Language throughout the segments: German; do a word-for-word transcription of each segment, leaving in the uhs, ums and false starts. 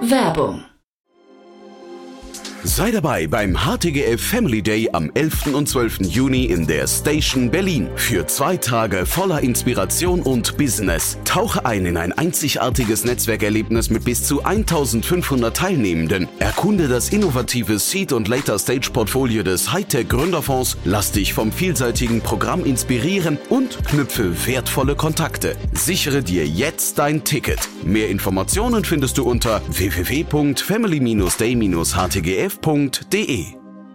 Werbung. Sei dabei beim H T G F Family Day am elften und zwölften Juni in der Station Berlin. Für zwei Tage voller Inspiration und Business. Tauche ein in ein einzigartiges Netzwerkerlebnis mit bis zu eintausendfünfhundert Teilnehmenden. Erkunde das innovative Seed- und Later-Stage-Portfolio des Hightech-Gründerfonds. Lass dich vom vielseitigen Programm inspirieren und knüpfe wertvolle Kontakte. Sichere dir jetzt dein Ticket. Mehr Informationen findest du unter w w w punkt family day dash h t g f punkt d e.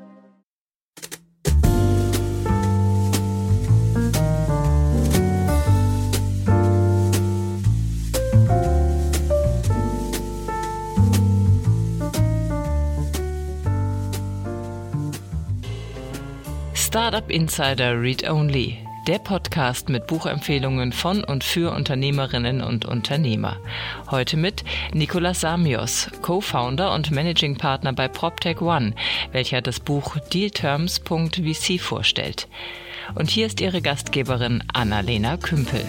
Startup Insider Read Only, der Podcast mit Buchempfehlungen von und für Unternehmerinnen und Unternehmer. Heute mit Nicolas Samios, Co-Founder und Managing Partner bei PropTech One, welcher das Buch deal terms punkt v c vorstellt. Und hier ist ihre Gastgeberin Annalena Kümpel.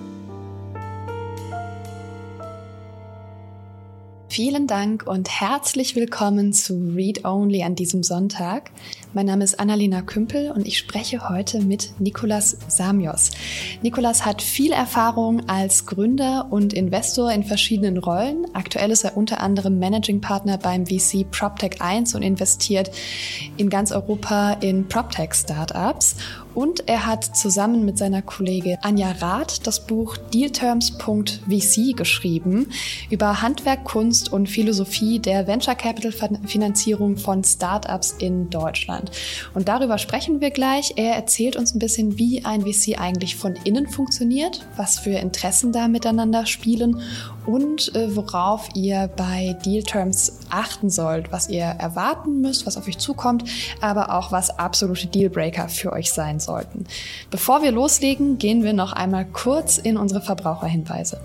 Vielen Dank und herzlich willkommen zu Read Only an diesem Sonntag. Mein Name ist Annalena Kümpel und ich spreche heute mit Nicolas Samios. Nicolas hat viel Erfahrung als Gründer und Investor in verschiedenen Rollen. Aktuell ist er unter anderem Managing Partner beim V C PropTech eins und investiert in ganz Europa in PropTech-Startups. Und er hat zusammen mit seiner Kollegin Anja Rath das Buch deal terms punkt v c geschrieben über Handwerk, Kunst und Philosophie der Venture Capital Finanzierung von Startups in Deutschland. Und darüber sprechen wir gleich. Er erzählt uns ein bisschen, wie ein V C eigentlich von innen funktioniert, was für Interessen da miteinander spielen und äh, worauf ihr bei Deal Terms achten sollt, was ihr erwarten müsst, was auf euch zukommt, aber auch was absolute Dealbreaker für euch sein sollten. Bevor wir loslegen, gehen wir noch einmal kurz in unsere Verbraucherhinweise.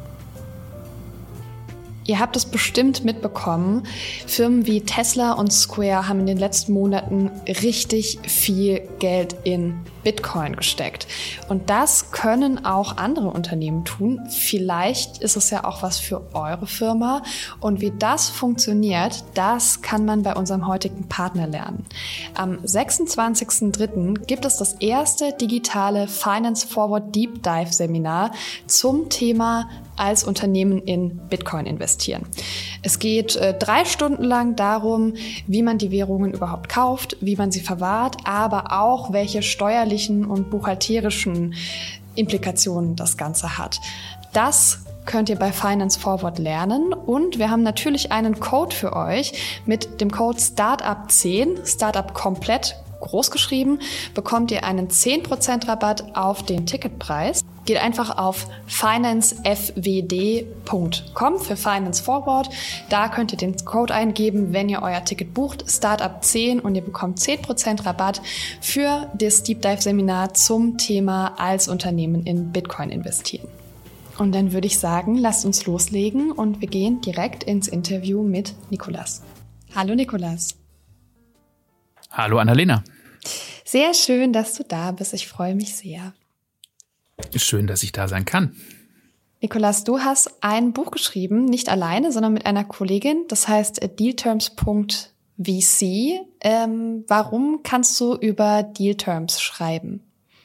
Ihr habt es bestimmt mitbekommen, Firmen wie Tesla und Square haben in den letzten Monaten richtig viel Geld in Bitcoin gesteckt. Und das können auch andere Unternehmen tun. Vielleicht ist es ja auch was für eure Firma. Und wie das funktioniert, das kann man bei unserem heutigen Partner lernen. Am sechsundzwanzigsten dritten gibt es das erste digitale Finance Forward Deep Dive Seminar zum Thema als Unternehmen in Bitcoin investieren. Es geht äh, drei Stunden lang darum, wie man die Währungen überhaupt kauft, wie man sie verwahrt, aber auch welche steuerlichen und buchhalterischen Implikationen das Ganze hat. Das könnt ihr bei Finance Forward lernen und wir haben natürlich einen Code für euch mit dem Code Startup zehn, Startup komplett groß geschrieben, bekommt ihr einen zehn Prozent Rabatt auf den Ticketpreis. Geht einfach auf finance f w d punkt com für Finance Forward. Da könnt ihr den Code eingeben, wenn ihr euer Ticket bucht, Startup zehn, und ihr bekommt zehn Prozent Rabatt für das Deep Dive Seminar zum Thema als Unternehmen in Bitcoin investieren. Und dann würde ich sagen, lasst uns loslegen und wir gehen direkt ins Interview mit Nicolas. Hallo Nicolas. Hallo Annalena. Sehr schön, dass du da bist. Ich freue mich sehr. Schön, dass ich da sein kann. Nicolas, du hast ein Buch geschrieben, nicht alleine, sondern mit einer Kollegin. Das heißt deal terms punkt v c. Ähm, warum kannst du über Deal Terms schreiben?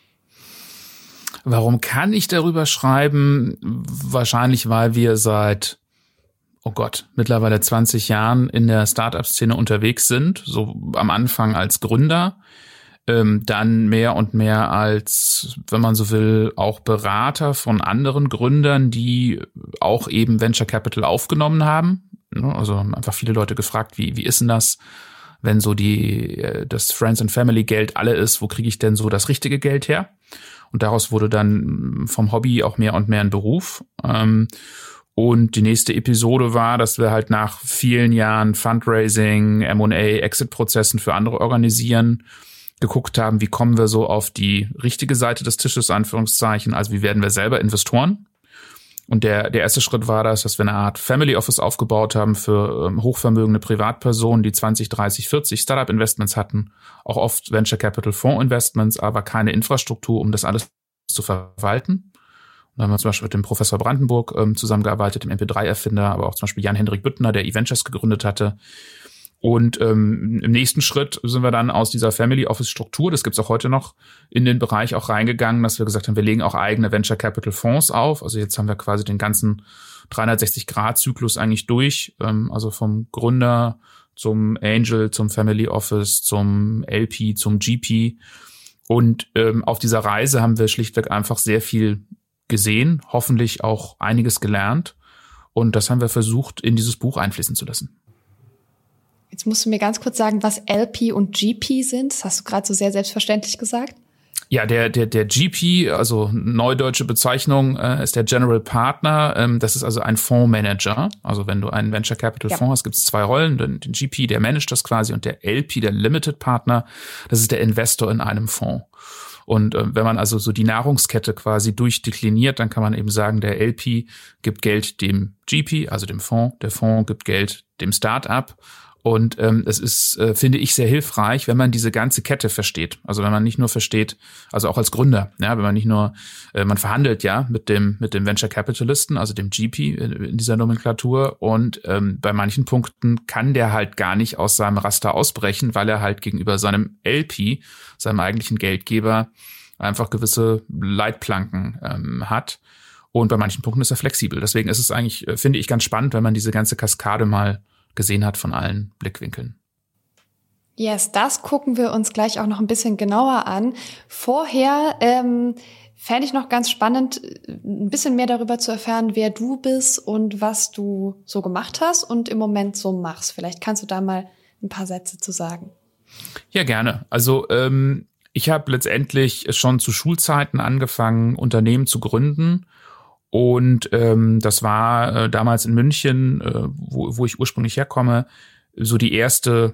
Warum kann ich darüber schreiben? Wahrscheinlich, weil wir seit, oh Gott, mittlerweile zwanzig Jahren in der Startup-Szene unterwegs sind. So am Anfang als Gründer. Dann mehr und mehr als, wenn man so will, auch Berater von anderen Gründern, die auch eben Venture Capital aufgenommen haben. Also haben einfach viele Leute gefragt, wie wie ist denn das, wenn so die das Friends and Family Geld alle ist, wo kriege ich denn so das richtige Geld her? Und daraus wurde dann vom Hobby auch mehr und mehr ein Beruf. Und die nächste Episode war, dass wir halt nach vielen Jahren Fundraising, M und A, Exit-Prozessen für andere organisieren, geguckt haben, wie kommen wir so auf die richtige Seite des Tisches, Anführungszeichen, also wie werden wir selber Investoren. Und der der erste Schritt war das, dass wir eine Art Family Office aufgebaut haben für ähm, hochvermögende Privatpersonen, die zwanzig, dreißig, vierzig Startup-Investments hatten, auch oft Venture Capital Fonds-Investments, aber keine Infrastruktur, um das alles zu verwalten. Da haben wir zum Beispiel mit dem Professor Brandenburg ähm, zusammengearbeitet, dem M P drei Erfinder, aber auch zum Beispiel Jan-Hendrik Büttner, der eVentures gegründet hatte. Und ähm, im nächsten Schritt sind wir dann aus dieser Family Office Struktur, das gibt's auch heute noch, in den Bereich auch reingegangen, dass wir gesagt haben, wir legen auch eigene Venture Capital Fonds auf. Also jetzt haben wir quasi den ganzen dreihundertsechzig Grad Zyklus eigentlich durch, ähm, also vom Gründer zum Angel, zum Family Office, zum L P, zum G P. Und ähm, auf dieser Reise haben wir schlichtweg einfach sehr viel gesehen, hoffentlich auch einiges gelernt. Und das haben wir versucht, in dieses Buch einfließen zu lassen. Jetzt musst du mir ganz kurz sagen, was L P und G P sind. Das hast du gerade so sehr selbstverständlich gesagt. Ja, der der der G P, also neudeutsche Bezeichnung, äh, ist der General Partner. Ähm, das ist also ein Fondsmanager. Also wenn du einen Venture Capital ja. Fonds hast, gibt es zwei Rollen. Den, den G P, der managt das quasi, und der L P, der Limited Partner, das ist der Investor in einem Fonds. Und äh, wenn man also so die Nahrungskette quasi durchdekliniert, dann kann man eben sagen, der L P gibt Geld dem G P, also dem Fonds. Der Fonds gibt Geld dem Start-up. Und ähm, es ist, äh, finde ich, sehr hilfreich, wenn man diese ganze Kette versteht. Also wenn man nicht nur versteht, also auch als Gründer, ja, wenn man nicht nur, äh, man verhandelt ja mit dem mit dem Venture Capitalisten, also dem G P in dieser Nomenklatur. Und ähm, bei manchen Punkten kann der halt gar nicht aus seinem Raster ausbrechen, weil er halt gegenüber seinem L P, seinem eigentlichen Geldgeber, einfach gewisse Leitplanken ähm, hat. Und bei manchen Punkten ist er flexibel. Deswegen ist es eigentlich, äh, finde ich, ganz spannend, wenn man diese ganze Kaskade mal gesehen hat von allen Blickwinkeln. Yes, das gucken wir uns gleich auch noch ein bisschen genauer an. Vorher ähm, fände ich noch ganz spannend, ein bisschen mehr darüber zu erfahren, wer du bist und was du so gemacht hast und im Moment so machst. Vielleicht kannst du da mal ein paar Sätze zu sagen. Ja, gerne. Also ähm, ich habe letztendlich schon zu Schulzeiten angefangen, Unternehmen zu gründen. Und ähm, das war äh, damals in München, äh, wo, wo ich ursprünglich herkomme, so die erste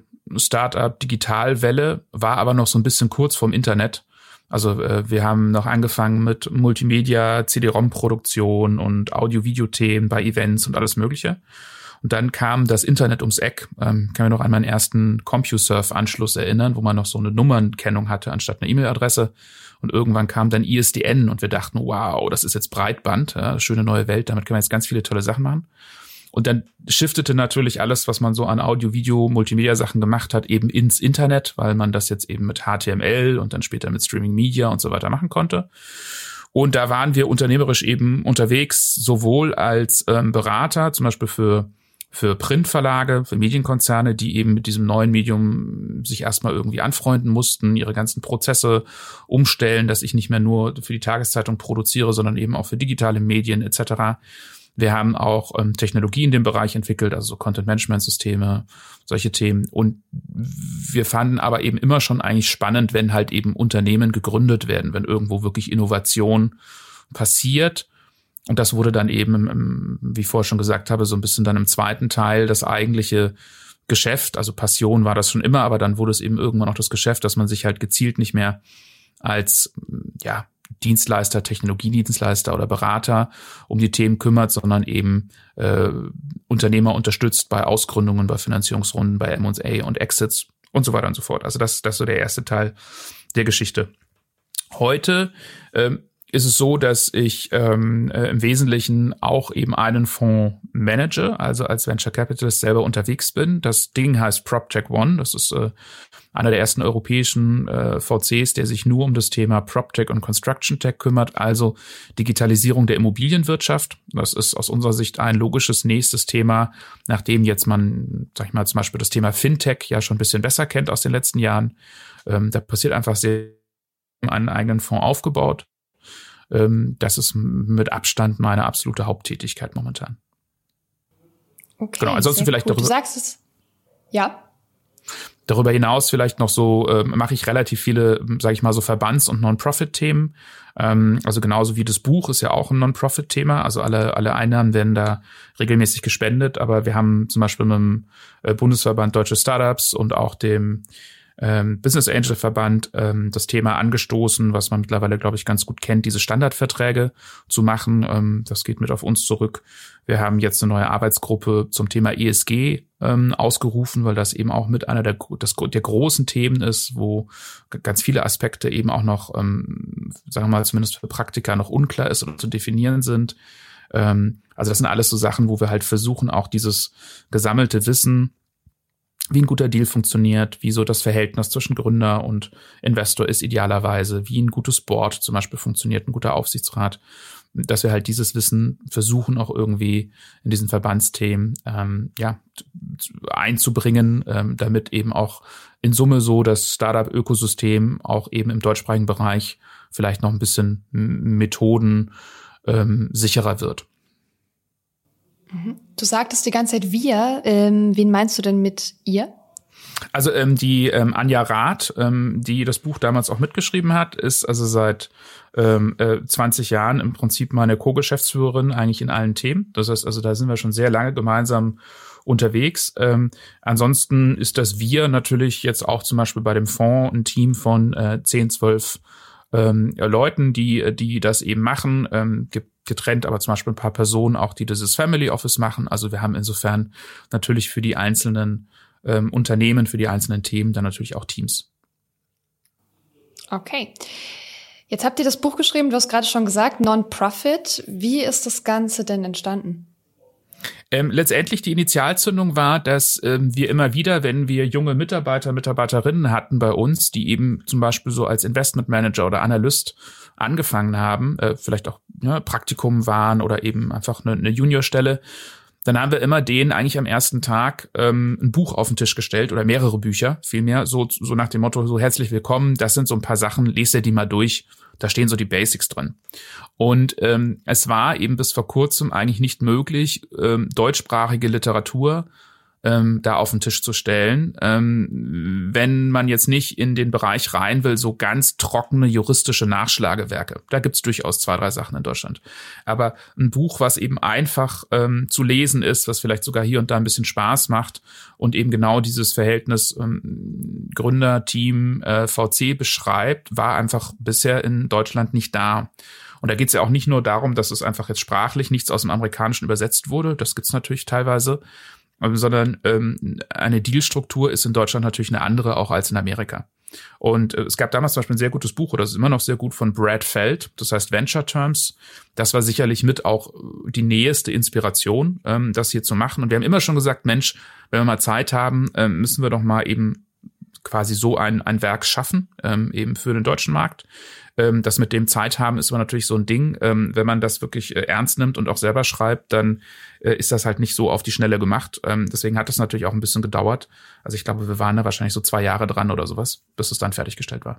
Start-up-Digitalwelle, war aber noch so ein bisschen kurz vorm Internet. Also äh, wir haben noch angefangen mit Multimedia, C D-ROM-Produktion und Audio-Video-Themen bei Events und alles Mögliche. Und dann kam das Internet ums Eck. Ähm, kann mich noch an meinen ersten CompuServe-Anschluss erinnern, wo man noch so eine Nummernkennung hatte anstatt eine E-Mail-Adresse. Und irgendwann kam dann I S D N und wir dachten, wow, das ist jetzt Breitband, ja, schöne neue Welt, damit können wir jetzt ganz viele tolle Sachen machen. Und dann shiftete natürlich alles, was man so an Audio, Video, Multimedia-Sachen gemacht hat, eben ins Internet, weil man das jetzt eben mit H T M L und dann später mit Streaming Media und so weiter machen konnte. Und da waren wir unternehmerisch eben unterwegs, sowohl als ähm, Berater, zum Beispiel für für Printverlage, für Medienkonzerne, die eben mit diesem neuen Medium sich erstmal irgendwie anfreunden mussten, ihre ganzen Prozesse umstellen, dass ich nicht mehr nur für die Tageszeitung produziere, sondern eben auch für digitale Medien et cetera. Wir haben auch ähm, Technologie in dem Bereich entwickelt, also so Content-Management-Systeme, solche Themen. Und wir fanden aber eben immer schon eigentlich spannend, wenn halt eben Unternehmen gegründet werden, wenn irgendwo wirklich Innovation passiert. Und das wurde dann eben, im, im, wie ich vorher schon gesagt habe, so ein bisschen dann im zweiten Teil das eigentliche Geschäft. Also Passion war das schon immer, aber dann wurde es eben irgendwann auch das Geschäft, dass man sich halt gezielt nicht mehr als ja Dienstleister, Technologiedienstleister oder Berater um die Themen kümmert, sondern eben äh, Unternehmer unterstützt bei Ausgründungen, bei Finanzierungsrunden, bei M und A und Exits und so weiter und so fort. Also das, das ist so der erste Teil der Geschichte. Heute ähm, ist es so, dass ich ähm, äh, im Wesentlichen auch eben einen Fonds manage, also als Venture Capitalist selber unterwegs bin. Das Ding heißt PropTech One. Das ist äh, einer der ersten europäischen äh, V Cs, der sich nur um das Thema PropTech und Construction Tech kümmert, also Digitalisierung der Immobilienwirtschaft. Das ist aus unserer Sicht ein logisches nächstes Thema, nachdem jetzt man, sag ich mal, zum Beispiel das Thema Fintech ja schon ein bisschen besser kennt aus den letzten Jahren. Ähm, da passiert einfach sehr, einen eigenen Fonds aufgebaut. Das ist mit Abstand meine absolute Haupttätigkeit momentan. Okay, genau, ansonsten vielleicht gut. darüber. Du sagst es. Ja. Darüber hinaus vielleicht noch so, äh, mache ich relativ viele, sage ich mal, so Verbands- und Non-Profit-Themen. Ähm, also genauso wie das Buch ist ja auch ein Non-Profit-Thema. Also alle, alle Einnahmen werden da regelmäßig gespendet. Aber wir haben zum Beispiel mit dem Bundesverband Deutsche Startups und auch dem ähm, Business Angel Verband ähm, das Thema angestoßen, was man mittlerweile, glaube ich, ganz gut kennt, diese Standardverträge zu machen. Ähm, das geht mit auf uns zurück. Wir haben jetzt eine neue Arbeitsgruppe zum Thema E S G ähm, ausgerufen, weil das eben auch mit einer der, das, der großen Themen ist, wo ganz viele Aspekte eben auch noch, ähm, sagen wir mal, zumindest für Praktiker noch unklar ist oder zu definieren sind. Ähm, also das sind alles so Sachen, wo wir halt versuchen, auch dieses gesammelte Wissen, wie ein guter Deal funktioniert, wie so das Verhältnis zwischen Gründer und Investor ist idealerweise, wie ein gutes Board zum Beispiel funktioniert, ein guter Aufsichtsrat, dass wir halt dieses Wissen versuchen auch irgendwie in diesen Verbandsthemen ähm, ja einzubringen, ähm, damit eben auch in Summe so das Startup-Ökosystem auch eben im deutschsprachigen Bereich vielleicht noch ein bisschen Methoden ähm, sicherer wird. Du sagtest die ganze Zeit wir. Ähm, wen meinst du denn mit ihr? Also ähm, die ähm, Anja Rath, ähm, die das Buch damals auch mitgeschrieben hat, ist also seit ähm, äh, zwanzig Jahren im Prinzip meine Co-Geschäftsführerin eigentlich in allen Themen. Das heißt, also da sind wir schon sehr lange gemeinsam unterwegs. Ähm, ansonsten ist das Wir natürlich jetzt auch zum Beispiel bei dem Fonds ein Team von äh, zehn, zwölf ähm, Leuten, die die das eben machen. Ähm, gibt getrennt, aber zum Beispiel ein paar Personen auch, die dieses Family Office machen. Also wir haben insofern natürlich für die einzelnen ähm, Unternehmen, für die einzelnen Themen dann natürlich auch Teams. Okay. Jetzt habt ihr das Buch geschrieben, du hast gerade schon gesagt, Non-Profit. Wie ist das Ganze denn entstanden? Ähm, letztendlich die Initialzündung war, dass ähm, wir immer wieder, wenn wir junge Mitarbeiter, Mitarbeiterinnen hatten bei uns, die eben zum Beispiel so als Investmentmanager oder Analyst angefangen haben, äh, vielleicht auch ne, Praktikum waren oder eben einfach eine, eine Juniorstelle, dann haben wir immer denen eigentlich am ersten Tag ähm, ein Buch auf den Tisch gestellt oder mehrere Bücher, vielmehr so so nach dem Motto, so herzlich willkommen, das sind so ein paar Sachen, lest ihr die mal durch, da stehen so die Basics drin. Und ähm, es war eben bis vor kurzem eigentlich nicht möglich, ähm, deutschsprachige Literatur ähm, da auf den Tisch zu stellen, ähm, wenn man jetzt nicht in den Bereich rein will, so ganz trockene juristische Nachschlagewerke. Da gibt's durchaus zwei, drei Sachen in Deutschland. Aber ein Buch, was eben einfach ähm, zu lesen ist, was vielleicht sogar hier und da ein bisschen Spaß macht und eben genau dieses Verhältnis ähm, Gründerteam äh, V C beschreibt, war einfach bisher in Deutschland nicht da. Und da geht's ja auch nicht nur darum, dass es einfach jetzt sprachlich nichts aus dem Amerikanischen übersetzt wurde, das gibt's natürlich teilweise, sondern ähm, eine Dealstruktur ist in Deutschland natürlich eine andere auch als in Amerika. Und äh, es gab damals zum Beispiel ein sehr gutes Buch, oder es ist immer noch sehr gut, von Brad Feld, das heißt Venture Terms. Das war sicherlich mit auch die nächste Inspiration, ähm, das hier zu machen. Und wir haben immer schon gesagt, Mensch, wenn wir mal Zeit haben, ähm, müssen wir doch mal eben quasi so ein, ein Werk schaffen, ähm, eben für den deutschen Markt. Ähm, das mit dem Zeit haben ist aber natürlich so ein Ding. Ähm, wenn man das wirklich äh, ernst nimmt und auch selber schreibt, dann äh, ist das halt nicht so auf die Schnelle gemacht. Ähm, deswegen hat es natürlich auch ein bisschen gedauert. Also ich glaube, wir waren da wahrscheinlich so zwei Jahre dran oder sowas, bis es dann fertiggestellt war.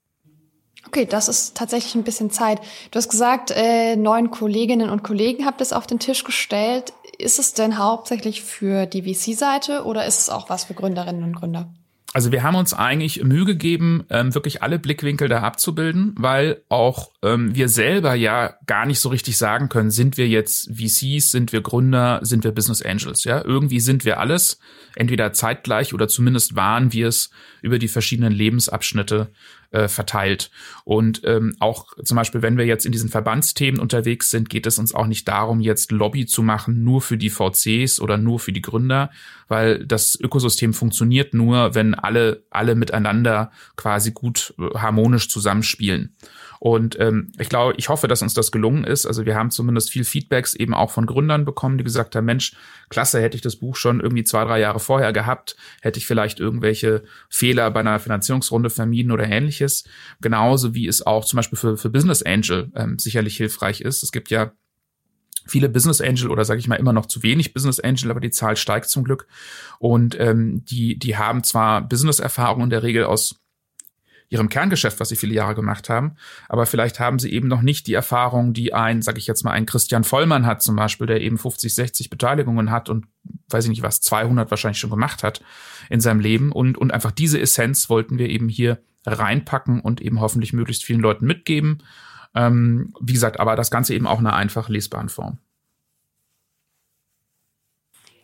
Okay, das ist tatsächlich ein bisschen Zeit. Du hast gesagt, äh, neun Kolleginnen und Kollegen habt es auf den Tisch gestellt. Ist es denn hauptsächlich für die V C-Seite oder ist es auch was für Gründerinnen und Gründer? Also wir haben uns eigentlich Mühe gegeben, ähm, wirklich alle Blickwinkel da abzubilden, weil auch ähm, wir selber ja gar nicht so richtig sagen können, sind wir jetzt V Cs, sind wir Gründer, sind wir Business Angels, ja? Irgendwie sind wir alles, entweder zeitgleich oder zumindest waren wir es über die verschiedenen Lebensabschnitte äh, verteilt. Und ähm, auch zum Beispiel, wenn wir jetzt in diesen Verbandsthemen unterwegs sind, geht es uns auch nicht darum, jetzt Lobby zu machen, nur für die V Cs oder nur für die Gründer, weil das Ökosystem funktioniert nur, wenn alle alle miteinander quasi gut äh, harmonisch zusammenspielen. Und ähm, ich glaube, ich hoffe, dass uns das gelungen ist. Also wir haben zumindest viel Feedbacks eben auch von Gründern bekommen, die gesagt haben, Mensch, klasse, hätte ich das Buch schon irgendwie zwei, drei Jahre vorher gehabt, hätte ich vielleicht irgendwelche Fehler bei einer Finanzierungsrunde vermieden oder ähnliches. Genauso wie es auch zum Beispiel für, für Business Angel ähm, sicherlich hilfreich ist. Es gibt ja viele Business Angel oder sage ich mal immer noch zu wenig Business Angel, aber die Zahl steigt zum Glück. Und ähm, die die haben zwar Business-Erfahrung in der Regel aus ihrem Kerngeschäft, was sie viele Jahre gemacht haben, aber vielleicht haben sie eben noch nicht die Erfahrung, die ein, sage ich jetzt mal, ein Christian Vollmann hat zum Beispiel, der eben fünfzig, sechzig Beteiligungen hat und weiß ich nicht was, zweihundert wahrscheinlich schon gemacht hat in seinem Leben. Und und einfach diese Essenz wollten wir eben hier reinpacken und eben hoffentlich möglichst vielen Leuten mitgeben. Ähm, wie gesagt, aber das Ganze eben auch in einer einfach lesbaren Form.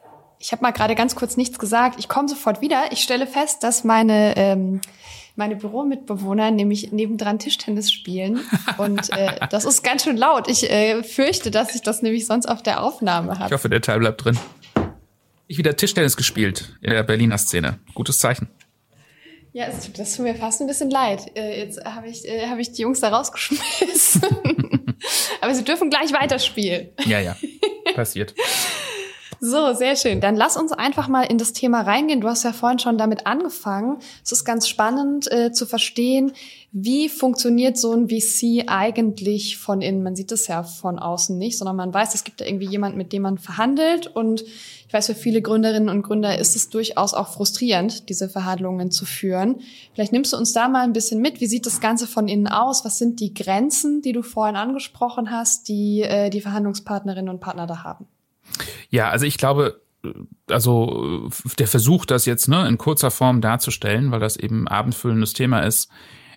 Ich habe mal gerade ganz kurz nichts gesagt. Ich komme sofort wieder. Ich stelle fest, dass meine ähm, meine Büromitbewohner nämlich nebendran Tischtennis spielen. Und äh, das ist ganz schön laut. Ich äh, fürchte, dass ich das nämlich sonst auf der Aufnahme habe. Ich hoffe, der Teil bleibt drin. Ich wieder Tischtennis gespielt in der Berliner Szene. Gutes Zeichen. Ja, es tut, das tut mir fast ein bisschen leid. Äh, jetzt habe ich, äh, hab ich die Jungs da rausgeschmissen. Aber sie dürfen gleich weiterspielen. Ja, ja. Passiert. So, sehr schön. Dann lass uns einfach mal in das Thema reingehen. Du hast ja vorhin schon damit angefangen. Es ist ganz spannend äh, zu verstehen, wie funktioniert so ein V C eigentlich von innen. Man sieht es ja von außen nicht, sondern man weiß, es gibt da irgendwie jemanden, mit dem man verhandelt. Und ich weiß, für viele Gründerinnen und Gründer ist es durchaus auch frustrierend, diese Verhandlungen zu führen. Vielleicht nimmst du uns da mal ein bisschen mit. Wie sieht das Ganze von innen aus? Was sind die Grenzen, die du vorhin angesprochen hast, die äh, die Verhandlungspartnerinnen und Partner da haben? Ja, also ich glaube, also der Versuch, das jetzt ne, in kurzer Form darzustellen, weil das eben abendfüllendes Thema ist,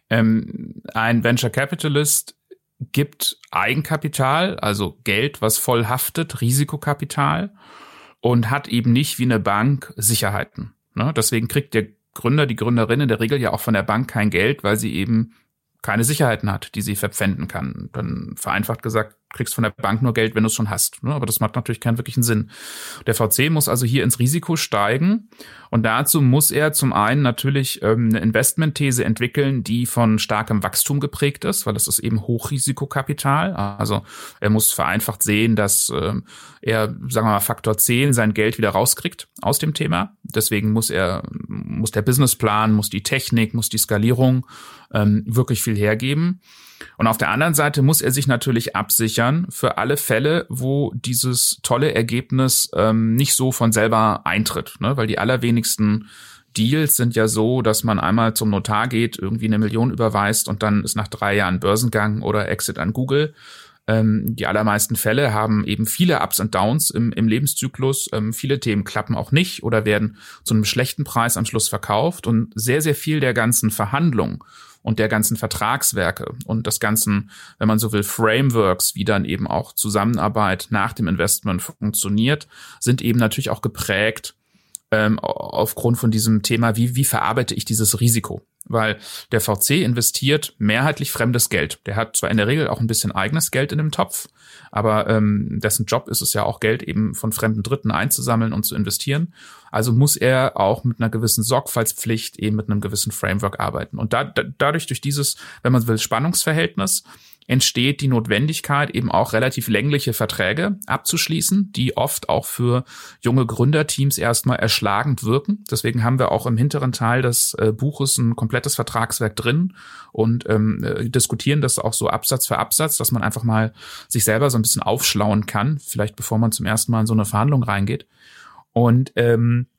ähm, ein Venture Capitalist gibt Eigenkapital, also Geld, was voll haftet, Risikokapital und hat eben nicht wie eine Bank Sicherheiten. Ne? Deswegen kriegt der Gründer, die Gründerin in der Regel ja auch von der Bank kein Geld, weil sie eben keine Sicherheiten hat, die sie verpfänden kann. Dann vereinfacht gesagt, kriegst von der Bank nur Geld, wenn du es schon hast. Aber das macht natürlich keinen wirklichen Sinn. Der V C muss also hier ins Risiko steigen und dazu muss er zum einen natürlich eine Investmentthese entwickeln, die von starkem Wachstum geprägt ist, weil das ist eben Hochrisikokapital. Also er muss vereinfacht sehen, dass er, sagen wir mal, Faktor zehn sein Geld wieder rauskriegt aus dem Thema. Deswegen muss er, muss der Businessplan, muss die Technik, muss die Skalierung ähm, wirklich viel hergeben. Und auf der anderen Seite muss er sich natürlich absichern für alle Fälle, wo dieses tolle Ergebnis ähm, nicht so von selber eintritt, ne? Weil die allerwenigsten Deals sind ja so, dass man einmal zum Notar geht, irgendwie eine Million überweist und dann ist nach drei Jahren Börsengang oder Exit an Google. Ähm, die allermeisten Fälle haben eben viele Ups und Downs im, im Lebenszyklus. Ähm, viele Themen klappen auch nicht oder werden zu einem schlechten Preis am Schluss verkauft. Und sehr, sehr viel der ganzen Verhandlungen und der ganzen Vertragswerke und des ganzen, wenn man so will, Frameworks, wie dann eben auch Zusammenarbeit nach dem Investment funktioniert, sind eben natürlich auch geprägt ähm, aufgrund von diesem Thema, wie, wie verarbeite ich dieses Risiko? Weil der V C investiert mehrheitlich fremdes Geld. Der hat zwar in der Regel auch ein bisschen eigenes Geld in dem Topf, aber ähm, dessen Job ist es ja auch, Geld eben von fremden Dritten einzusammeln und zu investieren. Also muss er auch mit einer gewissen Sorgfaltspflicht eben mit einem gewissen Framework arbeiten. Und da, da, dadurch, durch dieses, wenn man so will, Spannungsverhältnis, entsteht die Notwendigkeit, eben auch relativ längliche Verträge abzuschließen, die oft auch für junge Gründerteams erstmal erschlagend wirken. Deswegen haben wir auch im hinteren Teil des äh, Buches ein komplettes Vertragswerk drin und ähm, äh, diskutieren das auch so Absatz für Absatz, dass man einfach mal sich selber so ein bisschen aufschlauen kann, vielleicht bevor man zum ersten Mal in so eine Verhandlung reingeht. Und ähm,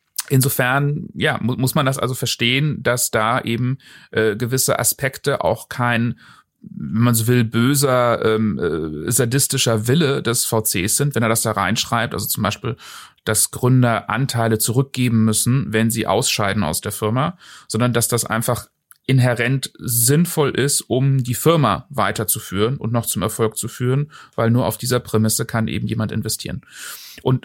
insofern, ja, mu- muss man das also verstehen, dass da eben äh, gewisse Aspekte auch kein, wenn man so will, böser, ähm, äh, sadistischer Wille des V Cs sind, wenn er das da reinschreibt. Also zum Beispiel, dass Gründer Anteile zurückgeben müssen, wenn sie ausscheiden aus der Firma, sondern dass das einfach inhärent sinnvoll ist, um die Firma weiterzuführen und noch zum Erfolg zu führen, weil nur auf dieser Prämisse kann eben jemand investieren. Und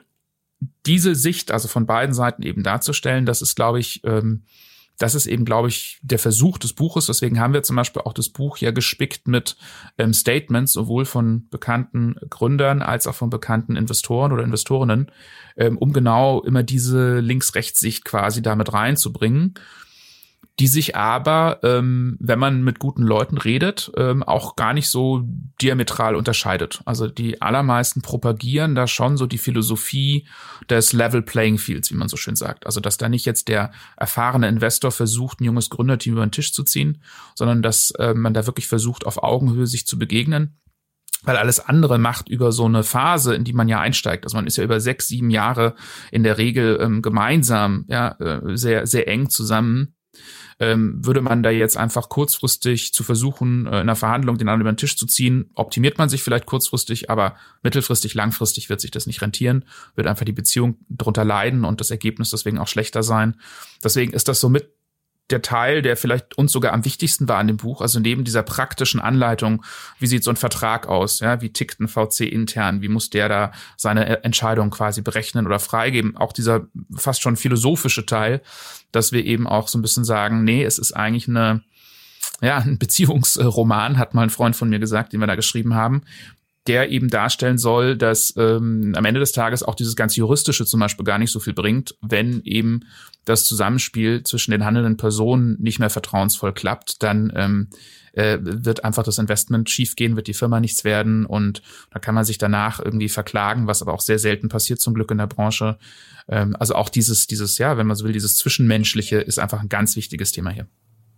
diese Sicht, also von beiden Seiten eben darzustellen, das ist, glaube ich, ähm, Das ist eben, glaube ich, der Versuch des Buches. Deswegen haben wir zum Beispiel auch das Buch ja gespickt mit ähm, Statements, sowohl von bekannten Gründern als auch von bekannten Investoren oder Investorinnen, ähm, um genau immer diese Links-Rechts-Sicht quasi damit reinzubringen, die sich aber, ähm, wenn man mit guten Leuten redet, ähm, auch gar nicht so diametral unterscheidet. Also die allermeisten propagieren da schon so die Philosophie des Level Playing Fields, wie man so schön sagt. Also dass da nicht jetzt der erfahrene Investor versucht, ein junges Gründerteam über den Tisch zu ziehen, sondern dass äh, man da wirklich versucht, auf Augenhöhe sich zu begegnen. Weil alles andere macht über so eine Phase, in die man ja einsteigt. Also man ist ja über sechs, sieben Jahre in der Regel ähm, gemeinsam, ja, äh, sehr, sehr eng zusammen. Ähm, würde man da jetzt einfach kurzfristig zu versuchen, äh, in einer Verhandlung den anderen über den Tisch zu ziehen, optimiert man sich vielleicht kurzfristig, aber mittelfristig, langfristig wird sich das nicht rentieren, wird einfach die Beziehung drunter leiden und das Ergebnis deswegen auch schlechter sein. Deswegen ist das so mit der Teil, der vielleicht uns sogar am wichtigsten war an dem Buch, also neben dieser praktischen Anleitung, wie sieht so ein Vertrag aus, ja, wie tickt ein V C intern, wie muss der da seine Entscheidung quasi berechnen oder freigeben, auch dieser fast schon philosophische Teil, dass wir eben auch so ein bisschen sagen, nee, es ist eigentlich eine, ja, ein Beziehungsroman, hat mal ein Freund von mir gesagt, den wir da geschrieben haben, der eben darstellen soll, dass ähm, am Ende des Tages auch dieses ganze Juristische zum Beispiel gar nicht so viel bringt, wenn eben das Zusammenspiel zwischen den handelnden Personen nicht mehr vertrauensvoll klappt, dann ähm, äh, wird einfach das Investment schiefgehen, wird die Firma nichts werden und da kann man sich danach irgendwie verklagen, was aber auch sehr selten passiert zum Glück in der Branche. Ähm, also auch dieses, dieses, ja, wenn man so will, dieses Zwischenmenschliche ist einfach ein ganz wichtiges Thema hier.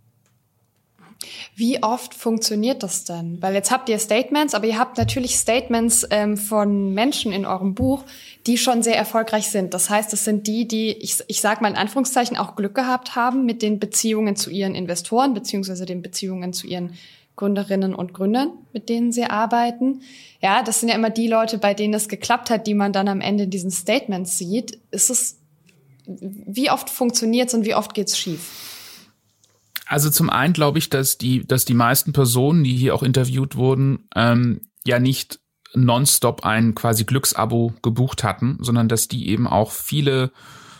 Wie oft funktioniert das denn? Weil jetzt habt ihr Statements, aber ihr habt natürlich Statements ähm, von Menschen in eurem Buch, die schon sehr erfolgreich sind. Das heißt, es sind die, die, ich, ich sage mal in Anführungszeichen, auch Glück gehabt haben mit den Beziehungen zu ihren Investoren, beziehungsweise den Beziehungen zu ihren Gründerinnen und Gründern, mit denen sie arbeiten. Ja, das sind ja immer die Leute, bei denen es geklappt hat, die man dann am Ende in diesen Statements sieht. Ist es, wie oft funktioniert's und wie oft geht's schief? Also zum einen glaube ich, dass die, dass die meisten Personen, die hier auch interviewt wurden, ähm, ja nicht nonstop ein quasi Glücksabo gebucht hatten, sondern dass die eben auch viele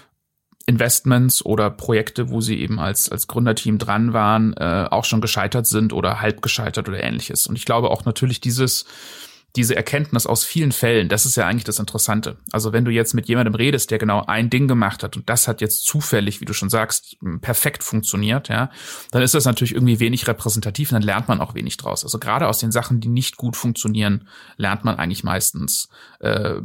Investments oder Projekte, wo sie eben als als Gründerteam dran waren, äh, auch schon gescheitert sind oder halb gescheitert oder Ähnliches. Und ich glaube auch natürlich dieses diese Erkenntnis aus vielen Fällen, das ist ja eigentlich das Interessante. Also wenn du jetzt mit jemandem redest, der genau ein Ding gemacht hat und das hat jetzt zufällig, wie du schon sagst, perfekt funktioniert, ja, dann ist das natürlich irgendwie wenig repräsentativ und dann lernt man auch wenig draus. Also gerade aus den Sachen, die nicht gut funktionieren, lernt man eigentlich meistens äh,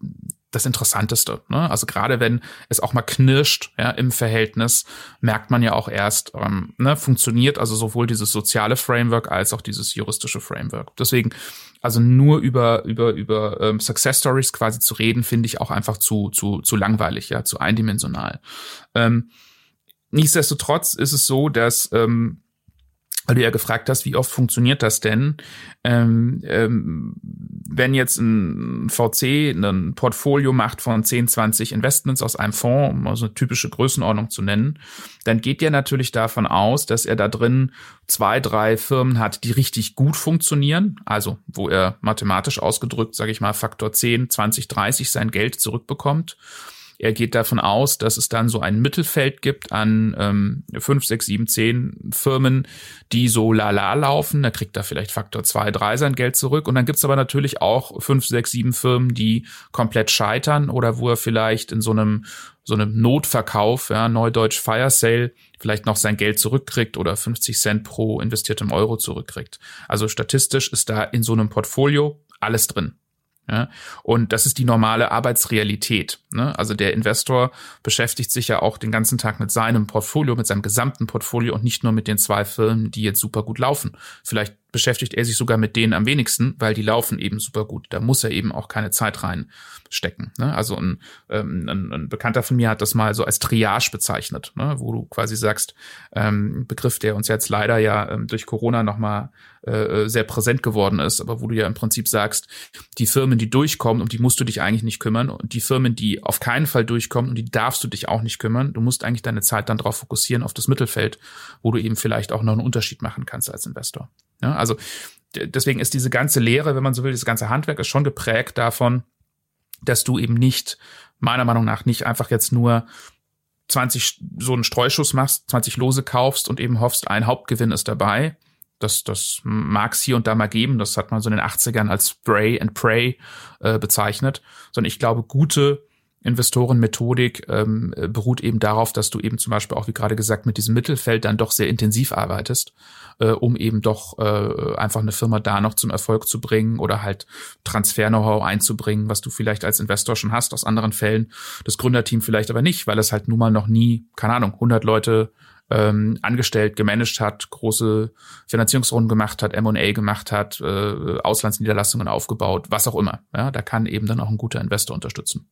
das Interessanteste, ne? Also gerade wenn es auch mal knirscht, ja, im Verhältnis, merkt man ja auch erst, ähm, ne, funktioniert also sowohl dieses soziale Framework als auch dieses juristische Framework. Deswegen, also nur über über über ähm, Success Stories quasi zu reden, finde ich auch einfach zu zu zu langweilig, ja, zu eindimensional. Ähm, nichtsdestotrotz ist es so, dass ähm, weil du ja gefragt hast, wie oft funktioniert das denn? Ähm, ähm, wenn jetzt ein V C ein Portfolio macht von zehn, zwanzig Investments aus einem Fonds, um also eine typische Größenordnung zu nennen, dann geht der natürlich davon aus, dass er da drin zwei, drei Firmen hat, die richtig gut funktionieren, also wo er mathematisch ausgedrückt, sage ich mal, Faktor zehn, zwanzig, dreißig sein Geld zurückbekommt. Er geht davon aus, dass es dann so ein Mittelfeld gibt an ähm, fünf, sechs, sieben, zehn Firmen, die so lala laufen. Da kriegt er vielleicht Faktor zwei, drei sein Geld zurück. Und dann gibt's aber natürlich auch fünf, sechs, sieben Firmen, die komplett scheitern oder wo er vielleicht in so einem so einem Notverkauf, ja, Neudeutsch Fire Sale, vielleicht noch sein Geld zurückkriegt oder fünfzig Cent pro investiertem Euro zurückkriegt. Also statistisch ist da in so einem Portfolio alles drin. Ja, und das ist die normale Arbeitsrealität, ne? Also der Investor beschäftigt sich ja auch den ganzen Tag mit seinem Portfolio, mit seinem gesamten Portfolio und nicht nur mit den zwei Firmen, die jetzt super gut laufen. Vielleicht beschäftigt er sich sogar mit denen am wenigsten, weil die laufen eben super gut. Da muss er eben auch keine Zeit reinstecken, ne? Also ein, ähm, ein, ein Bekannter von mir hat das mal so als Triage bezeichnet, ne? Wo du quasi sagst, ähm, Begriff, der uns jetzt leider ja ähm, durch Corona nochmal äh, sehr präsent geworden ist, aber wo du ja im Prinzip sagst, die Firmen, die durchkommen, um die musst du dich eigentlich nicht kümmern, und die Firmen, die auf keinen Fall durchkommen, um die darfst du dich auch nicht kümmern. Du musst eigentlich deine Zeit dann darauf fokussieren, auf das Mittelfeld, wo du eben vielleicht auch noch einen Unterschied machen kannst als Investor. Ja, also deswegen ist diese ganze Lehre, wenn man so will, das ganze Handwerk ist schon geprägt davon, dass du eben nicht, meiner Meinung nach, nicht einfach jetzt nur zwanzig so einen Streuschuss machst, zwanzig Lose kaufst und eben hoffst, ein Hauptgewinn ist dabei. Das, das mag es hier und da mal geben. Das hat man so in den achtzigern als Spray and Pray äh, bezeichnet. Sondern ich glaube, gute Investorenmethodik ähm, beruht eben darauf, dass du eben zum Beispiel auch, wie gerade gesagt, mit diesem Mittelfeld dann doch sehr intensiv arbeitest, äh, um eben doch äh, einfach eine Firma da noch zum Erfolg zu bringen oder halt Transfer-Know-how einzubringen, was du vielleicht als Investor schon hast aus anderen Fällen. Das Gründerteam vielleicht aber nicht, weil es halt nun mal noch nie, keine Ahnung, hundert Leute ähm, angestellt, gemanagt hat, große Finanzierungsrunden gemacht hat, M und A gemacht hat, äh, Auslandsniederlassungen aufgebaut, was auch immer. Ja, da kann eben dann auch ein guter Investor unterstützen.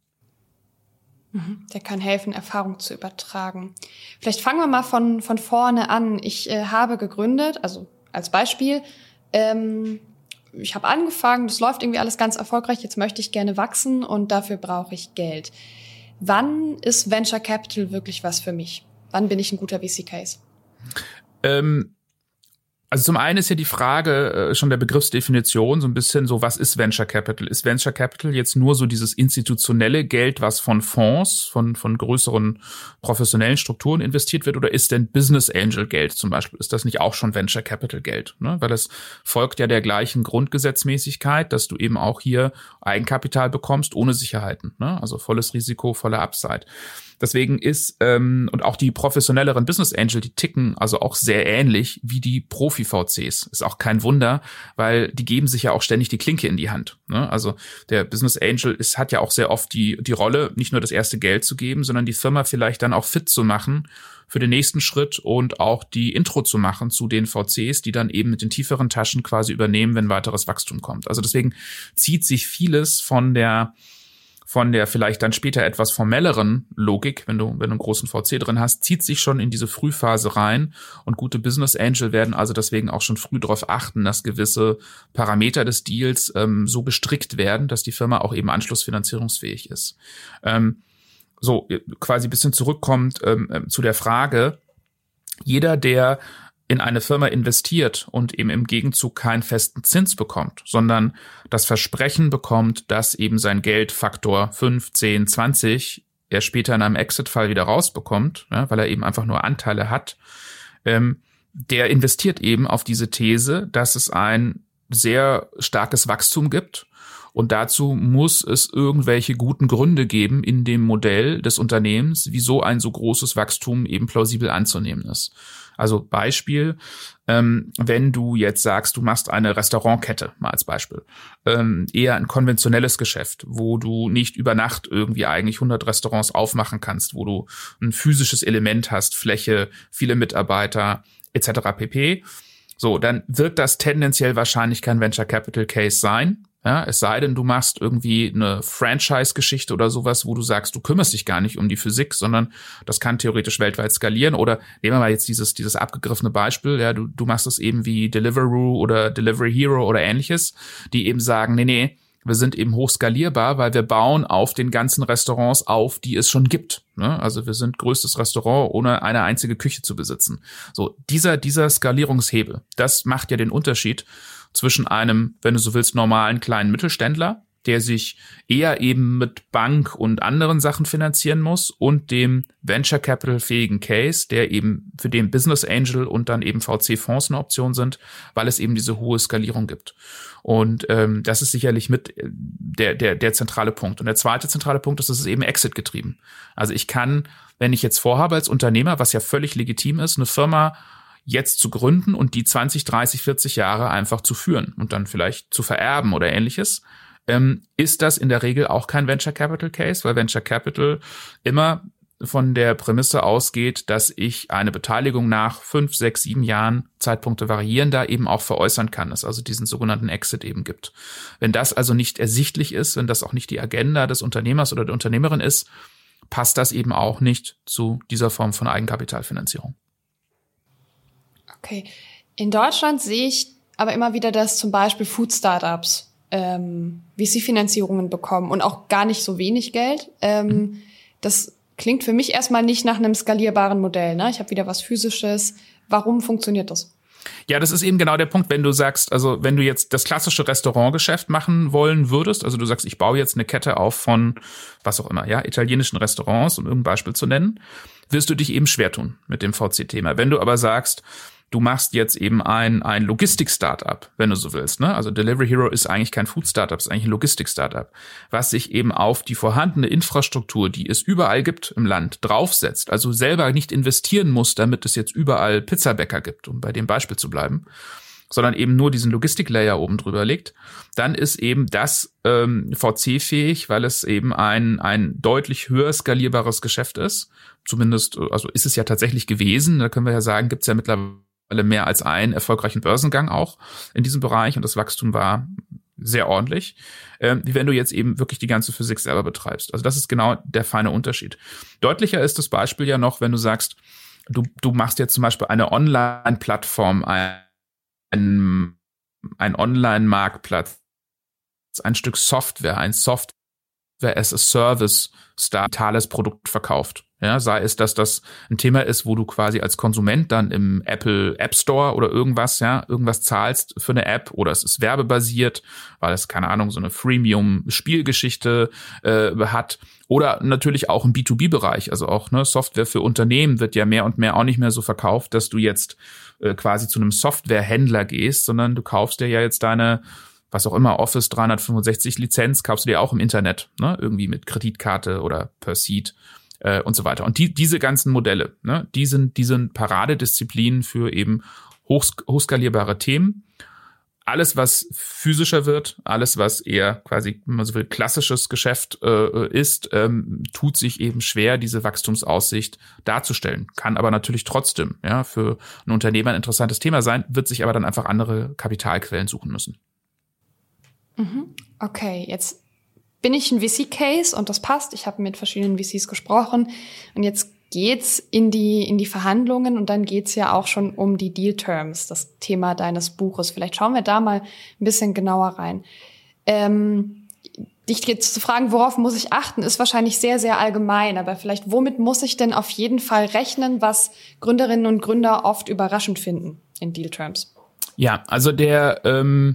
Der kann helfen, Erfahrung zu übertragen. Vielleicht fangen wir mal von von vorne an. Ich äh, habe gegründet, also als Beispiel, ähm, ich habe angefangen, das läuft irgendwie alles ganz erfolgreich, jetzt möchte ich gerne wachsen und dafür brauche ich Geld. Wann ist Venture Capital wirklich was für mich? Wann bin ich ein guter V C-Case? Ähm, Also zum einen ist ja die Frage äh, schon der Begriffsdefinition so ein bisschen so, was ist Venture Capital? Ist Venture Capital jetzt nur so dieses institutionelle Geld, was von Fonds, von von größeren professionellen Strukturen investiert wird, oder ist denn Business Angel Geld zum Beispiel? Ist das nicht auch schon Venture Capital Geld? Ne? Weil das folgt ja der gleichen Grundgesetzmäßigkeit, dass du eben auch hier Eigenkapital bekommst ohne Sicherheiten. Ne? Also volles Risiko, volle Upside. Deswegen ist, ähm, und auch die professionelleren Business Angel, die ticken also auch sehr ähnlich wie die Profi-V Cs. Ist auch kein Wunder, weil die geben sich ja auch ständig die Klinke in die Hand. Ne? Also der Business Angel ist, hat ja auch sehr oft die, die Rolle, nicht nur das erste Geld zu geben, sondern die Firma vielleicht dann auch fit zu machen für den nächsten Schritt und auch die Intro zu machen zu den V Cs, die dann eben mit den tieferen Taschen quasi übernehmen, wenn weiteres Wachstum kommt. Also deswegen zieht sich vieles von der von der vielleicht dann später etwas formelleren Logik, wenn du, wenn du einen großen V C drin hast, zieht sich schon in diese Frühphase rein, und gute Business Angel werden also deswegen auch schon früh darauf achten, dass gewisse Parameter des Deals ähm, so bestrickt werden, dass die Firma auch eben anschlussfinanzierungsfähig ist. Ähm, so, quasi ein bisschen zurückkommt ähm, zu der Frage, jeder, der in eine Firma investiert und eben im Gegenzug keinen festen Zins bekommt, sondern das Versprechen bekommt, dass eben sein Geld Faktor fünf, zehn, zwanzig er später in einem Exit-Fall wieder rausbekommt, ja, weil er eben einfach nur Anteile hat, ähm, der investiert eben auf diese These, dass es ein sehr starkes Wachstum gibt. Und dazu muss es irgendwelche guten Gründe geben in dem Modell des Unternehmens, wieso ein so großes Wachstum eben plausibel anzunehmen ist. Also Beispiel, ähm, wenn du jetzt sagst, du machst eine Restaurantkette, mal als Beispiel, ähm, eher ein konventionelles Geschäft, wo du nicht über Nacht irgendwie eigentlich hundert Restaurants aufmachen kannst, wo du ein physisches Element hast, Fläche, viele Mitarbeiter et cetera pp. So, dann wird das tendenziell wahrscheinlich kein Venture Capital Case sein. Ja, es sei denn, du machst irgendwie eine Franchise-Geschichte oder sowas, wo du sagst, du kümmerst dich gar nicht um die Physik, sondern das kann theoretisch weltweit skalieren. Oder nehmen wir mal jetzt dieses dieses abgegriffene Beispiel, ja, du du machst es eben wie Deliveroo oder Delivery Hero oder ähnliches, die eben sagen, nee, nee, wir sind eben hochskalierbar, weil wir bauen auf den ganzen Restaurants auf, die es schon gibt. Ne? Also wir sind größtes Restaurant, ohne eine einzige Küche zu besitzen. So, dieser dieser Skalierungshebel, das macht ja den Unterschied zwischen einem, wenn du so willst, normalen kleinen Mittelständler, der sich eher eben mit Bank und anderen Sachen finanzieren muss, und dem Venture Capital fähigen Case, der eben für den Business Angel und dann eben V C-Fonds eine Option sind, weil es eben diese hohe Skalierung gibt. Und ähm, das ist sicherlich mit der der der zentrale Punkt. Und der zweite zentrale Punkt ist, es ist eben Exit getrieben. Also ich kann, wenn ich jetzt vorhabe als Unternehmer, was ja völlig legitim ist, eine Firma jetzt zu gründen und die zwanzig, dreißig, vierzig Jahre einfach zu führen und dann vielleicht zu vererben oder ähnliches, ähm, ist das in der Regel auch kein Venture Capital Case, weil Venture Capital immer von der Prämisse ausgeht, dass ich eine Beteiligung nach fünf, sechs, sieben Jahren, Zeitpunkte variieren, da eben auch veräußern kann, es also diesen sogenannten Exit eben gibt. Wenn das also nicht ersichtlich ist, wenn das auch nicht die Agenda des Unternehmers oder der Unternehmerin ist, passt das eben auch nicht zu dieser Form von Eigenkapitalfinanzierung. Okay. In Deutschland sehe ich aber immer wieder, dass zum Beispiel Food-Startups ähm, V C-Finanzierungen bekommen und auch gar nicht so wenig Geld. Ähm, mhm. Das klingt für mich erstmal nicht nach einem skalierbaren Modell. Ne? Ich habe wieder was Physisches. Warum funktioniert das? Ja, das ist eben genau der Punkt, wenn du sagst, also wenn du jetzt das klassische Restaurantgeschäft machen wollen würdest, also du sagst, ich baue jetzt eine Kette auf von was auch immer, ja, italienischen Restaurants, um irgendein Beispiel zu nennen, wirst du dich eben schwer tun mit dem V C-Thema. Wenn du aber sagst, du machst jetzt eben ein ein Logistik-Startup, wenn du so willst, ne? Also Delivery Hero ist eigentlich kein Food-Startup, ist eigentlich ein Logistik-Startup, was sich eben auf die vorhandene Infrastruktur, die es überall gibt im Land, draufsetzt. Also selber nicht investieren muss, damit es jetzt überall Pizzabäcker gibt, um bei dem Beispiel zu bleiben, sondern eben nur diesen Logistik-Layer oben drüber legt. Dann ist eben das ähm, V C-fähig, weil es eben ein ein deutlich höher skalierbares Geschäft ist. Zumindest, also ist es ja tatsächlich gewesen. Da können wir ja sagen, gibt's ja mittlerweile mehr als einen erfolgreichen Börsengang auch in diesem Bereich, und das Wachstum war sehr ordentlich, äh, wie wenn du jetzt eben wirklich die ganze Physik selber betreibst. Also das ist genau der feine Unterschied. Deutlicher ist das Beispiel ja noch, wenn du sagst, du du machst jetzt zum Beispiel eine Online-Plattform, ein, ein, ein Online-Marktplatz, ein Stück Software, ein Software as a Service, digitales Produkt verkauft. Ja, sei es, dass das ein Thema ist, wo du quasi als Konsument dann im Apple App Store oder irgendwas, ja, irgendwas zahlst für eine App, oder es ist werbebasiert, weil es, keine Ahnung, so eine Freemium-Spielgeschichte äh, hat. Oder natürlich auch im B to B-Bereich, also auch ne, Software für Unternehmen wird ja mehr und mehr auch nicht mehr so verkauft, dass du jetzt äh, quasi zu einem Softwarehändler gehst, sondern du kaufst dir ja jetzt deine, was auch immer, Office dreihundertfünfundsechzig Lizenz, kaufst du dir auch im Internet, ne, irgendwie mit Kreditkarte oder per Seed äh, und so weiter. Und die diese ganzen Modelle, ne, die sind, die sind Paradedisziplinen für eben hoch, hochskalierbare Themen. Alles, was physischer wird, alles, was eher quasi, wenn man so will, klassisches Geschäft äh, ist, ähm, tut sich eben schwer, diese Wachstumsaussicht darzustellen. Kann aber natürlich trotzdem ja für ein Unternehmer ein interessantes Thema sein, wird sich aber dann einfach andere Kapitalquellen suchen müssen. Okay, jetzt bin ich ein V C-Case und das passt. Ich habe mit verschiedenen V Cs gesprochen und jetzt geht's in die in die Verhandlungen und dann geht's ja auch schon um die Deal Terms, das Thema deines Buches. Vielleicht schauen wir da mal ein bisschen genauer rein. Ähm, dich jetzt zu fragen, worauf muss ich achten, ist wahrscheinlich sehr, sehr allgemein. Aber vielleicht, womit muss ich denn auf jeden Fall rechnen, was Gründerinnen und Gründer oft überraschend finden in Deal Terms? Ja, also der ähm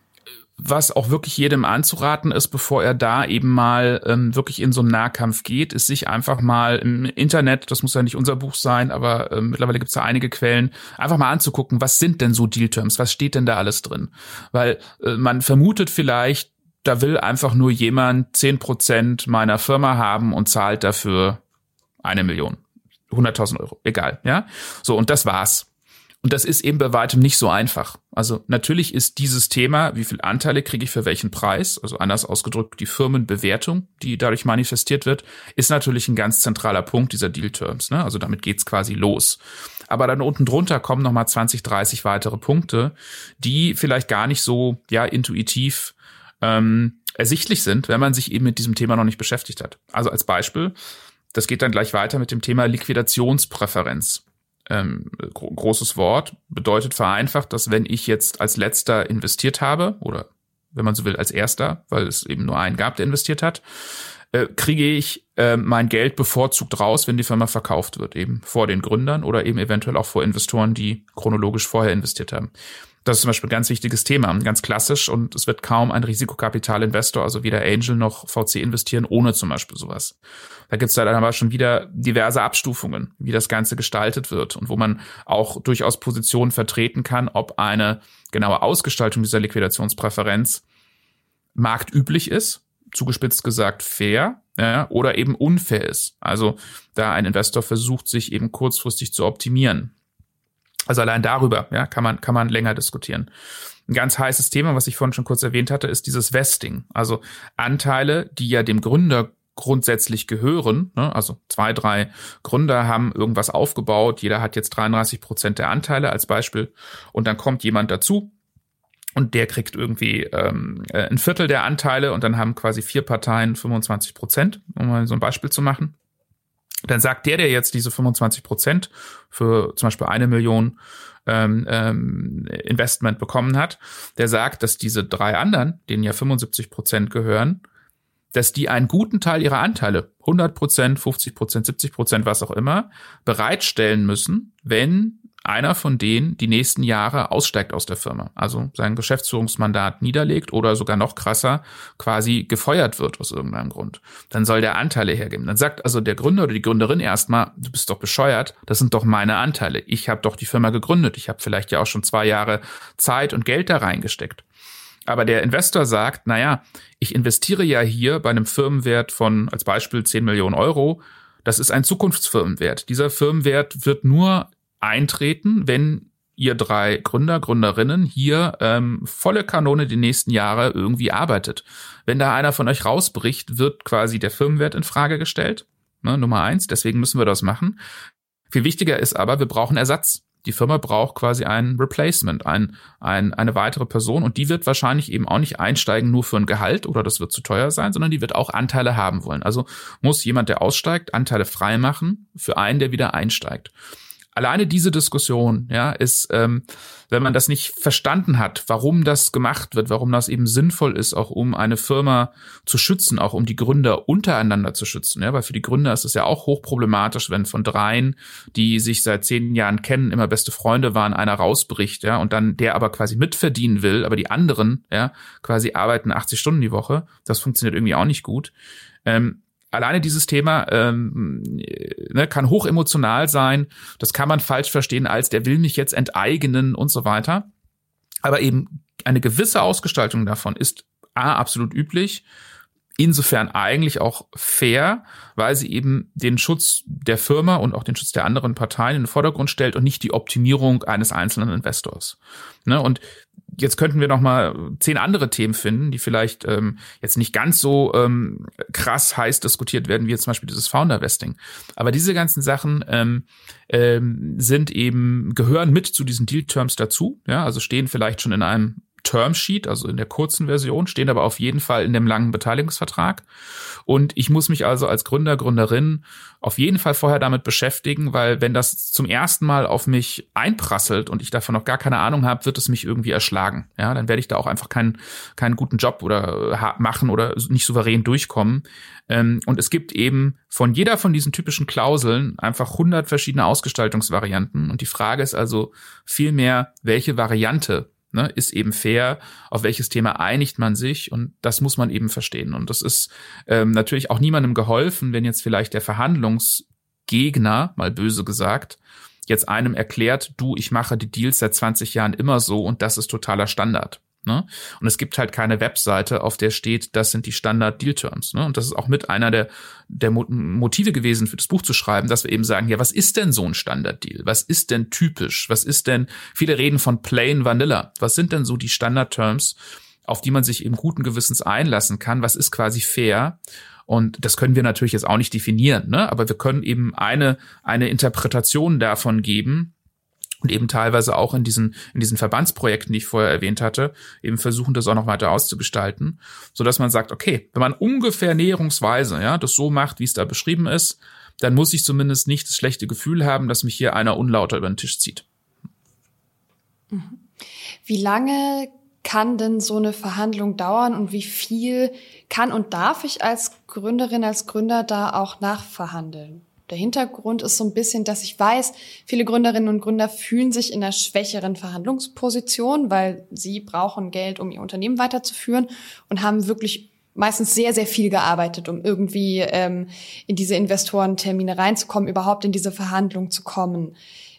was auch wirklich jedem anzuraten ist, bevor er da eben mal ähm, wirklich in so einen Nahkampf geht, ist sich einfach mal im Internet, das muss ja nicht unser Buch sein, aber äh, mittlerweile gibt es da einige Quellen, einfach mal anzugucken, was sind denn so Deal-Terms, was steht denn da alles drin? Weil äh, man vermutet vielleicht, da will einfach nur jemand zehn Prozent meiner Firma haben und zahlt dafür eine Million, hunderttausend Euro, egal, ja? So, und das war's. Und das ist eben bei weitem nicht so einfach. Also natürlich ist dieses Thema, wie viele Anteile kriege ich für welchen Preis, also anders ausgedrückt die Firmenbewertung, die dadurch manifestiert wird, ist natürlich ein ganz zentraler Punkt dieser Deal Terms. Ne? Also damit geht's quasi los. Aber dann unten drunter kommen nochmal zwanzig, dreißig weitere Punkte, die vielleicht gar nicht so ja intuitiv ähm, ersichtlich sind, wenn man sich eben mit diesem Thema noch nicht beschäftigt hat. Also als Beispiel, das geht dann gleich weiter mit dem Thema Liquidationspräferenz. Ähm, gro- großes Wort, bedeutet vereinfacht, dass wenn ich jetzt als Letzter investiert habe, oder wenn man so will, als Erster, weil es eben nur einen gab, der investiert hat, äh, kriege ich äh, mein Geld bevorzugt raus, wenn die Firma verkauft wird, eben vor den Gründern oder eben eventuell auch vor Investoren, die chronologisch vorher investiert haben. Das ist zum Beispiel ein ganz wichtiges Thema, ganz klassisch, und es wird kaum ein Risikokapitalinvestor, also weder Angel noch V C investieren ohne zum Beispiel sowas. Da gibt es dann aber schon wieder diverse Abstufungen, wie das Ganze gestaltet wird und wo man auch durchaus Positionen vertreten kann, ob eine genaue Ausgestaltung dieser Liquidationspräferenz marktüblich ist, zugespitzt gesagt fair, ja, oder eben unfair ist. Also da ein Investor versucht, sich eben kurzfristig zu optimieren. Also allein darüber, ja, kann man, kann man länger diskutieren. Ein ganz heißes Thema, was ich vorhin schon kurz erwähnt hatte, ist dieses Vesting. Also Anteile, die ja dem Gründer grundsätzlich gehören, ne? Also zwei, drei Gründer haben irgendwas aufgebaut, jeder hat jetzt dreiunddreißig Prozent der Anteile als Beispiel und dann kommt jemand dazu und der kriegt irgendwie ähm, ein Viertel der Anteile und dann haben quasi vier Parteien fünfundzwanzig Prozent, um mal so ein Beispiel zu machen. Dann sagt der, der jetzt diese fünfundzwanzig Prozent für zum Beispiel eine Million ähm, ähm, Investment bekommen hat, der sagt, dass diese drei anderen, denen ja fünfundsiebzig Prozent gehören, dass die einen guten Teil ihrer Anteile, hundert Prozent, fünfzig Prozent, siebzig Prozent, was auch immer, bereitstellen müssen, wenn einer von denen die nächsten Jahre aussteigt aus der Firma, also sein Geschäftsführungsmandat niederlegt oder sogar noch krasser quasi gefeuert wird aus irgendeinem Grund. Dann soll der Anteile hergeben. Dann sagt also der Gründer oder die Gründerin erstmal, du bist doch bescheuert, das sind doch meine Anteile. Ich habe doch die Firma gegründet. Ich habe vielleicht ja auch schon zwei Jahre Zeit und Geld da reingesteckt. Aber der Investor sagt, naja, ich investiere ja hier bei einem Firmenwert von, als Beispiel, zehn Millionen Euro. Das ist ein Zukunftsfirmenwert. Dieser Firmenwert wird nur eintreten, wenn ihr drei Gründer, Gründerinnen hier ähm, volle Kanone die nächsten Jahre irgendwie arbeitet. Wenn da einer von euch rausbricht, wird quasi der Firmenwert in Frage gestellt. Ne, Nummer eins, deswegen müssen wir das machen. Viel wichtiger ist aber, wir brauchen Ersatz. Die Firma braucht quasi ein Replacement, ein, ein, eine weitere Person, und die wird wahrscheinlich eben auch nicht einsteigen nur für ein Gehalt oder das wird zu teuer sein, sondern die wird auch Anteile haben wollen. Also muss jemand, der aussteigt, Anteile freimachen für einen, der wieder einsteigt. alleine diese Diskussion, ja, ist, ähm, wenn man das nicht verstanden hat, warum das gemacht wird, warum das eben sinnvoll ist, auch um eine Firma zu schützen, auch um die Gründer untereinander zu schützen, ja, weil für die Gründer ist es ja auch hochproblematisch, wenn von dreien, die sich seit zehn Jahren kennen, immer beste Freunde waren, einer rausbricht, ja, und dann der aber quasi mitverdienen will, aber die anderen, ja, quasi arbeiten achtzig Stunden die Woche. Das funktioniert irgendwie auch nicht gut. Ähm, Alleine dieses Thema ähm, ne, kann hochemotional sein. Das kann man falsch verstehen als, der will mich jetzt enteignen und so weiter. Aber eben eine gewisse Ausgestaltung davon ist A, absolut üblich, insofern eigentlich auch fair, weil sie eben den Schutz der Firma und auch den Schutz der anderen Parteien in den Vordergrund stellt und nicht die Optimierung eines einzelnen Investors. Ne, und jetzt könnten wir noch mal zehn andere Themen finden, die vielleicht ähm, jetzt nicht ganz so ähm, krass heiß diskutiert werden, wie jetzt zum Beispiel dieses Founder-Vesting. Aber diese ganzen Sachen ähm, ähm, sind eben, gehören mit zu diesen Deal-Terms dazu, ja, also stehen vielleicht schon in einem Termsheet, also in der kurzen Version, stehen aber auf jeden Fall in dem langen Beteiligungsvertrag. Und ich muss mich also als Gründer, Gründerin auf jeden Fall vorher damit beschäftigen, weil wenn das zum ersten Mal auf mich einprasselt und ich davon noch gar keine Ahnung habe, wird es mich irgendwie erschlagen. Ja, dann werde ich da auch einfach keinen keinen guten Job oder machen oder nicht souverän durchkommen. Und es gibt eben von jeder von diesen typischen Klauseln einfach hundert verschiedene Ausgestaltungsvarianten. Und die Frage ist also vielmehr, welche Variante Ne, ist eben fair, auf welches Thema einigt man sich, und das muss man eben verstehen. Und das ist ähm, natürlich auch niemandem geholfen, wenn jetzt vielleicht der Verhandlungsgegner, mal böse gesagt, jetzt einem erklärt, du, ich mache die Deals seit zwanzig Jahren immer so und das ist totaler Standard. Ne? Und es gibt halt keine Webseite, auf der steht, das sind die Standard-Deal-Terms. Ne? Und das ist auch mit einer der, der Motive gewesen, für das Buch zu schreiben, dass wir eben sagen, ja, was ist denn so ein Standard-Deal? Was ist denn typisch? Was ist denn, viele reden von Plain Vanilla. Was sind denn so die Standard-Terms, auf die man sich eben guten Gewissens einlassen kann? Was ist quasi fair? Und das können wir natürlich jetzt auch nicht definieren, ne? Aber wir können eben eine, eine Interpretation davon geben, und eben teilweise auch in diesen in diesen Verbandsprojekten, die ich vorher erwähnt hatte, eben versuchen, das auch noch weiter auszugestalten, so dass man sagt, okay, wenn man ungefähr näherungsweise ja das so macht, wie es da beschrieben ist, dann muss ich zumindest nicht das schlechte Gefühl haben, dass mich hier einer unlauter über den Tisch zieht. Wie lange kann denn so eine Verhandlung dauern und wie viel kann und darf ich als Gründerin, als Gründer da auch nachverhandeln? Der Hintergrund ist so ein bisschen, dass ich weiß, viele Gründerinnen und Gründer fühlen sich in einer schwächeren Verhandlungsposition, weil sie brauchen Geld, um ihr Unternehmen weiterzuführen und haben wirklich meistens sehr, sehr viel gearbeitet, um irgendwie ähm, in diese Investorentermine reinzukommen, überhaupt in diese Verhandlung zu kommen.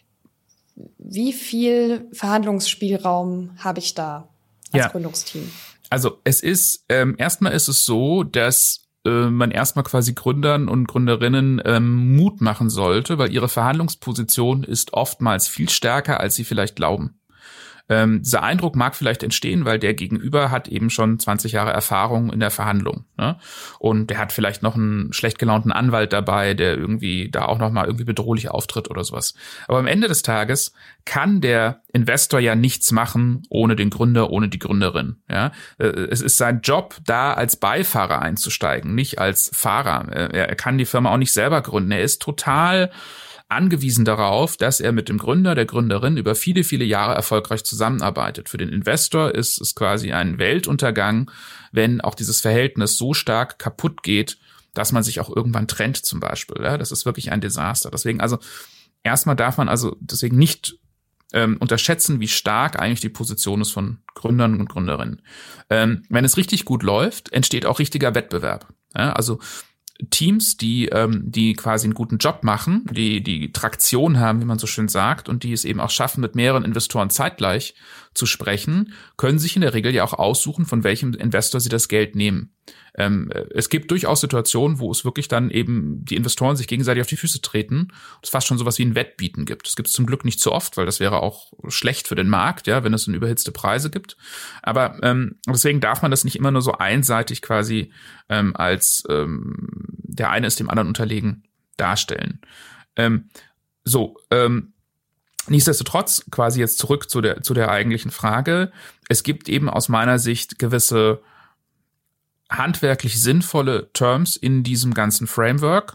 Wie viel Verhandlungsspielraum habe ich da als ja. Gründungsteam? Also es ist, ähm, erstmal ist es so, dass man erstmal quasi Gründern und Gründerinnen ähm, Mut machen sollte, weil ihre Verhandlungsposition ist oftmals viel stärker, als sie vielleicht glauben. Ähm, dieser Eindruck mag vielleicht entstehen, weil der Gegenüber hat eben schon zwanzig Jahre Erfahrung in der Verhandlung, ne? Und der hat vielleicht noch einen schlecht gelaunten Anwalt dabei, der irgendwie da auch noch mal irgendwie bedrohlich auftritt oder sowas. Aber am Ende des Tages kann der Investor ja nichts machen ohne den Gründer, ohne die Gründerin. Ja, es ist sein Job, da als Beifahrer einzusteigen, nicht als Fahrer. Er kann die Firma auch nicht selber gründen. Er ist total angewiesen darauf, dass er mit dem Gründer, der Gründerin über viele, viele Jahre erfolgreich zusammenarbeitet. Für den Investor ist es quasi ein Weltuntergang, wenn auch dieses Verhältnis so stark kaputt geht, dass man sich auch irgendwann trennt zum Beispiel. Ja, das ist wirklich ein Desaster. Deswegen also erstmal darf man also deswegen nicht ähm, unterschätzen, wie stark eigentlich die Position ist von Gründern und Gründerinnen. Ähm, wenn es richtig gut läuft, entsteht auch richtiger Wettbewerb. Ja, also Teams, die ähm, die quasi einen guten Job machen, die die Traktion haben, wie man so schön sagt, und die es eben auch schaffen, mit mehreren Investoren zeitgleich zu sprechen, können sich in der Regel ja auch aussuchen, von welchem Investor sie das Geld nehmen. Ähm, es gibt durchaus Situationen, wo es wirklich dann eben die Investoren sich gegenseitig auf die Füße treten und es fast schon sowas wie ein Wettbieten gibt. Das gibt es zum Glück nicht so oft, weil das wäre auch schlecht für den Markt, ja, wenn es dann überhitzte Preise gibt. Aber ähm, deswegen darf man das nicht immer nur so einseitig quasi ähm, als ähm, der eine ist dem anderen unterlegen darstellen. Ähm, so, ähm, nichtsdestotrotz, quasi jetzt zurück zu der, zu der eigentlichen Frage. Es gibt eben aus meiner Sicht gewisse handwerklich sinnvolle Terms in diesem ganzen Framework,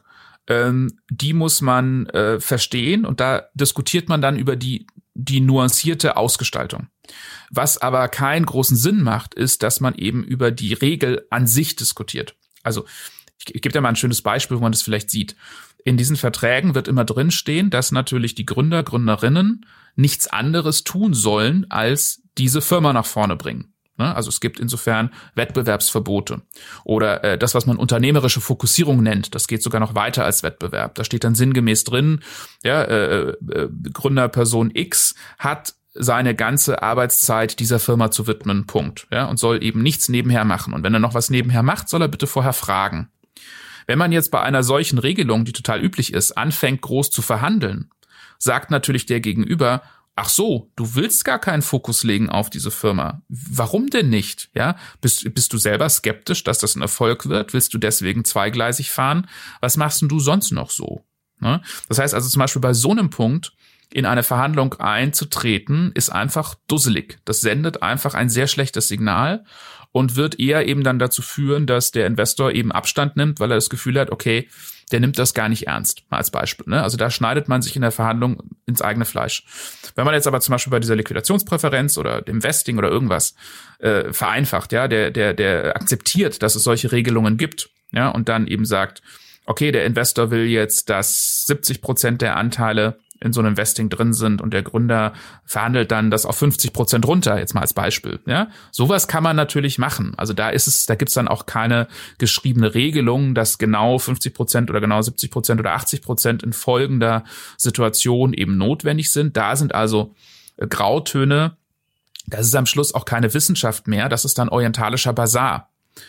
ähm, die muss man äh, verstehen und da diskutiert man dann über die die nuancierte Ausgestaltung. Was aber keinen großen Sinn macht, ist, dass man eben über die Regel an sich diskutiert. Also ich, ich gebe dir mal ein schönes Beispiel, wo man das vielleicht sieht. In diesen Verträgen wird immer drinstehen, dass natürlich die Gründer, Gründerinnen nichts anderes tun sollen, als diese Firma nach vorne bringen. Also es gibt insofern Wettbewerbsverbote oder äh, das, was man unternehmerische Fokussierung nennt. Das geht sogar noch weiter als Wettbewerb. Da steht dann sinngemäß drin, ja, äh, äh, Gründerperson X hat seine ganze Arbeitszeit dieser Firma zu widmen, Punkt. Ja, und soll eben nichts nebenher machen. Und wenn er noch was nebenher macht, soll er bitte vorher fragen. Wenn man jetzt bei einer solchen Regelung, die total üblich ist, anfängt groß zu verhandeln, sagt natürlich der Gegenüber, ach so, du willst gar keinen Fokus legen auf diese Firma. Warum denn nicht? Ja, bist, bist du selber skeptisch, dass das ein Erfolg wird? Willst du deswegen zweigleisig fahren? Was machst denn du sonst noch so? Ne? Das heißt also zum Beispiel bei so einem Punkt in eine Verhandlung einzutreten, ist einfach dusselig. Das sendet einfach ein sehr schlechtes Signal und wird eher eben dann dazu führen, dass der Investor eben Abstand nimmt, weil er das Gefühl hat, okay, der nimmt das gar nicht ernst, mal als Beispiel. Ne? Also da schneidet man sich in der Verhandlung ins eigene Fleisch. Wenn man jetzt aber zum Beispiel bei dieser Liquidationspräferenz oder dem Vesting oder irgendwas äh, vereinfacht, ja, der der der akzeptiert, dass es solche Regelungen gibt, ja, und dann eben sagt, okay, der Investor will jetzt, dass siebzig Prozent der Anteile in so einem Vesting drin sind und der Gründer verhandelt dann das auf fünfzig Prozent runter, jetzt mal als Beispiel, ja. Sowas kann man natürlich machen. Also da ist es, da gibt's dann auch keine geschriebene Regelung, dass genau fünfzig Prozent oder genau siebzig Prozent oder achtzig Prozent in folgender Situation eben notwendig sind. Da sind also Grautöne. Das ist am Schluss auch keine Wissenschaft mehr. Das ist dann orientalischer Basar.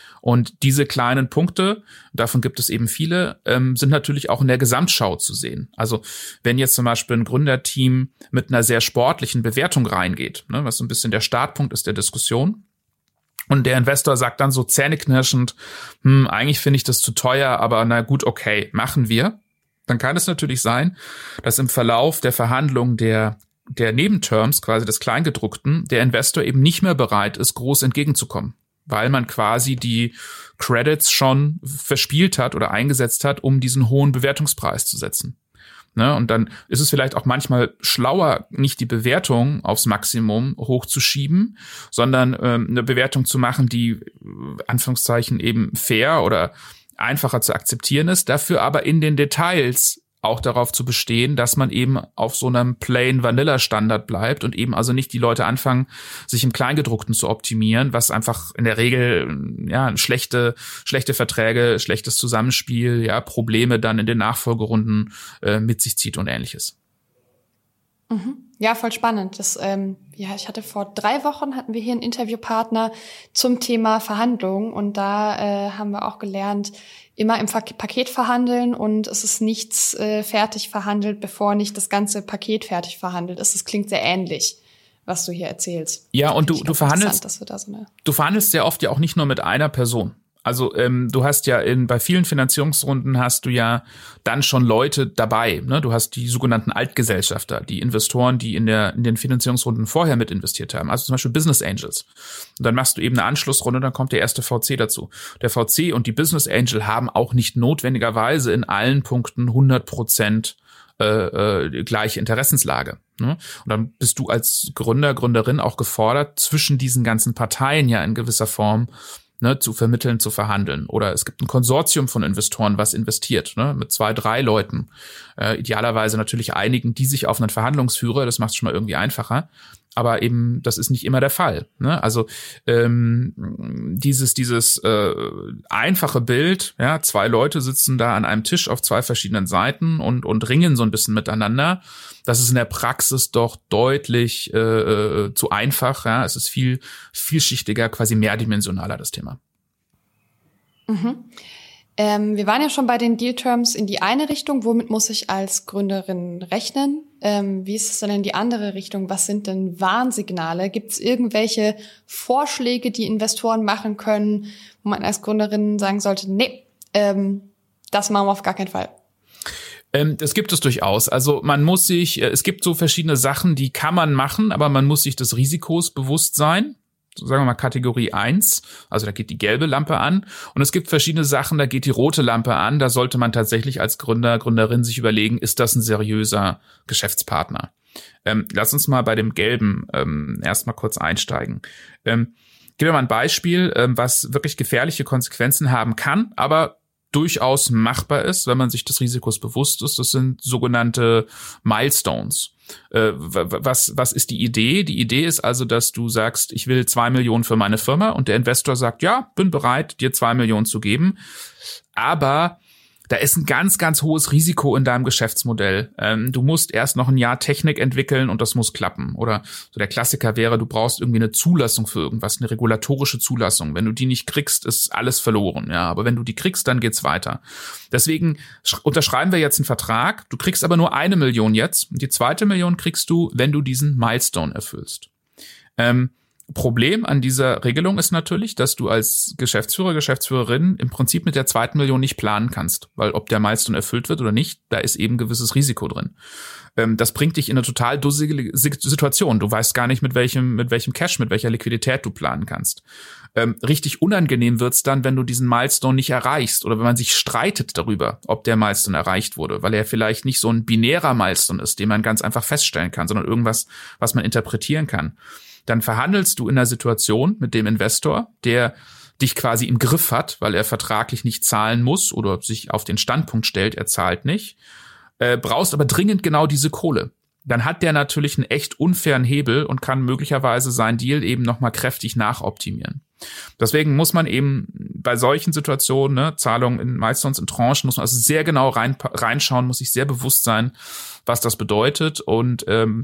Und diese kleinen Punkte, davon gibt es eben viele, ähm, sind natürlich auch in der Gesamtschau zu sehen. Also wenn jetzt zum Beispiel ein Gründerteam mit einer sehr sportlichen Bewertung reingeht, ne, was so ein bisschen der Startpunkt ist der Diskussion, und der Investor sagt dann so zähneknirschend, hm, eigentlich finde ich das zu teuer, aber na gut, okay, machen wir. Dann kann es natürlich sein, dass im Verlauf der Verhandlung der der Nebenterms, quasi des Kleingedruckten, der Investor eben nicht mehr bereit ist, groß entgegenzukommen, weil man quasi die Credits schon verspielt hat oder eingesetzt hat, um diesen hohen Bewertungspreis zu setzen. Ne? Und dann ist es vielleicht auch manchmal schlauer, nicht die Bewertung aufs Maximum hochzuschieben, sondern ähm, eine Bewertung zu machen, die Anführungszeichen eben fair oder einfacher zu akzeptieren ist, dafür aber in den Details auch darauf zu bestehen, dass man eben auf so einem Plain Vanilla Standard bleibt und eben also nicht die Leute anfangen, sich im Kleingedruckten zu optimieren, was einfach in der Regel ja schlechte schlechte Verträge, schlechtes Zusammenspiel, ja Probleme dann in den Nachfolgerunden äh, mit sich zieht und Ähnliches. Mhm. Ja, voll spannend. Das, ähm, ja, ich hatte vor drei Wochen hatten wir hier einen Interviewpartner zum Thema Verhandlungen und da äh, haben wir auch gelernt, immer im Paket verhandeln und es ist nichts äh, fertig verhandelt, bevor nicht das ganze Paket fertig verhandelt ist. Das klingt sehr ähnlich, was du hier erzählst. Ja, und du, du verhandelst, dass wir da so eine du verhandelst sehr oft ja auch nicht nur mit einer Person. Also ähm, du hast ja in bei vielen Finanzierungsrunden hast du ja dann schon Leute dabei. Ne? Du hast die sogenannten Altgesellschafter, die Investoren, die in der in den Finanzierungsrunden vorher mit investiert haben. Also zum Beispiel Business Angels. Und dann machst du eben eine Anschlussrunde, dann kommt der erste V C dazu. Der V C und die Business Angel haben auch nicht notwendigerweise in allen Punkten hundert Prozent äh, äh, gleiche Interessenslage. Ne? Und dann bist du als Gründer, Gründerin auch gefordert, zwischen diesen ganzen Parteien ja in gewisser Form Ne, zu vermitteln, zu verhandeln. Oder es gibt ein Konsortium von Investoren, was investiert, ne, mit zwei, drei Leuten. Äh, idealerweise natürlich einigen, die sich auf einen Verhandlungsführer, das macht es schon mal irgendwie einfacher. Aber eben, das ist nicht immer der Fall. Ne? Also ähm, dieses dieses äh, einfache Bild, ja, zwei Leute sitzen da an einem Tisch auf zwei verschiedenen Seiten und und ringen so ein bisschen miteinander. Das ist in der Praxis doch deutlich äh, zu einfach. Ja, es ist viel vielschichtiger, quasi mehrdimensionaler das Thema. Mhm. Ähm, wir waren ja schon bei den Deal-Terms in die eine Richtung. Womit muss ich als Gründerin rechnen? Ähm, wie ist es denn in die andere Richtung? Was sind denn Warnsignale? Gibt es irgendwelche Vorschläge, die Investoren machen können, wo man als Gründerin sagen sollte, nee, ähm, das machen wir auf gar keinen Fall? Ähm, das gibt es durchaus. Also man muss sich, es gibt so verschiedene Sachen, die kann man machen, aber man muss sich des Risikos bewusst sein. sagen wir mal Kategorie eins, also da geht die gelbe Lampe an und es gibt verschiedene Sachen, da geht die rote Lampe an, da sollte man tatsächlich als Gründer, Gründerin sich überlegen, ist das ein seriöser Geschäftspartner? Ähm, lass uns mal bei dem gelben ähm, erstmal kurz einsteigen. Ähm, gib mir mal ein Beispiel, ähm, was wirklich gefährliche Konsequenzen haben kann, aber durchaus machbar ist, wenn man sich des Risikos bewusst ist. Das sind sogenannte Milestones. Äh, was, was ist die Idee? Die Idee ist also, dass du sagst, ich will zwei Millionen für meine Firma und der Investor sagt, ja, bin bereit, dir zwei Millionen zu geben. Aber da ist ein ganz, ganz hohes Risiko in deinem Geschäftsmodell. Ähm, du musst erst noch ein Jahr Technik entwickeln und das muss klappen. Oder so der Klassiker wäre, du brauchst irgendwie eine Zulassung für irgendwas, eine regulatorische Zulassung. Wenn du die nicht kriegst, ist alles verloren. Ja, aber wenn du die kriegst, dann geht's weiter. Deswegen unterschreiben wir jetzt einen Vertrag. Du kriegst aber nur eine Million jetzt. Und die zweite Million kriegst du, wenn du diesen Milestone erfüllst. Ähm, Problem an dieser Regelung ist natürlich, dass du als Geschäftsführer, Geschäftsführerin im Prinzip mit der zweiten Million nicht planen kannst, weil ob der Milestone erfüllt wird oder nicht, da ist eben gewisses Risiko drin. Ähm, das bringt dich in eine total dusselige Situation. Du weißt gar nicht, mit welchem, mit welchem Cash, mit welcher Liquidität du planen kannst. Ähm, richtig unangenehm wird's dann, wenn du diesen Milestone nicht erreichst oder wenn man sich streitet darüber, ob der Milestone erreicht wurde, weil er vielleicht nicht so ein binärer Milestone ist, den man ganz einfach feststellen kann, sondern irgendwas, was man interpretieren kann. Dann verhandelst du in einer Situation mit dem Investor, der dich quasi im Griff hat, weil er vertraglich nicht zahlen muss oder sich auf den Standpunkt stellt, er zahlt nicht, äh, brauchst aber dringend genau diese Kohle. Dann hat der natürlich einen echt unfairen Hebel und kann möglicherweise seinen Deal eben nochmal kräftig nachoptimieren. Deswegen muss man eben bei solchen Situationen, ne, Zahlungen in Milestones in Tranchen, muss man also sehr genau rein, reinschauen, muss sich sehr bewusst sein, was das bedeutet und ähm,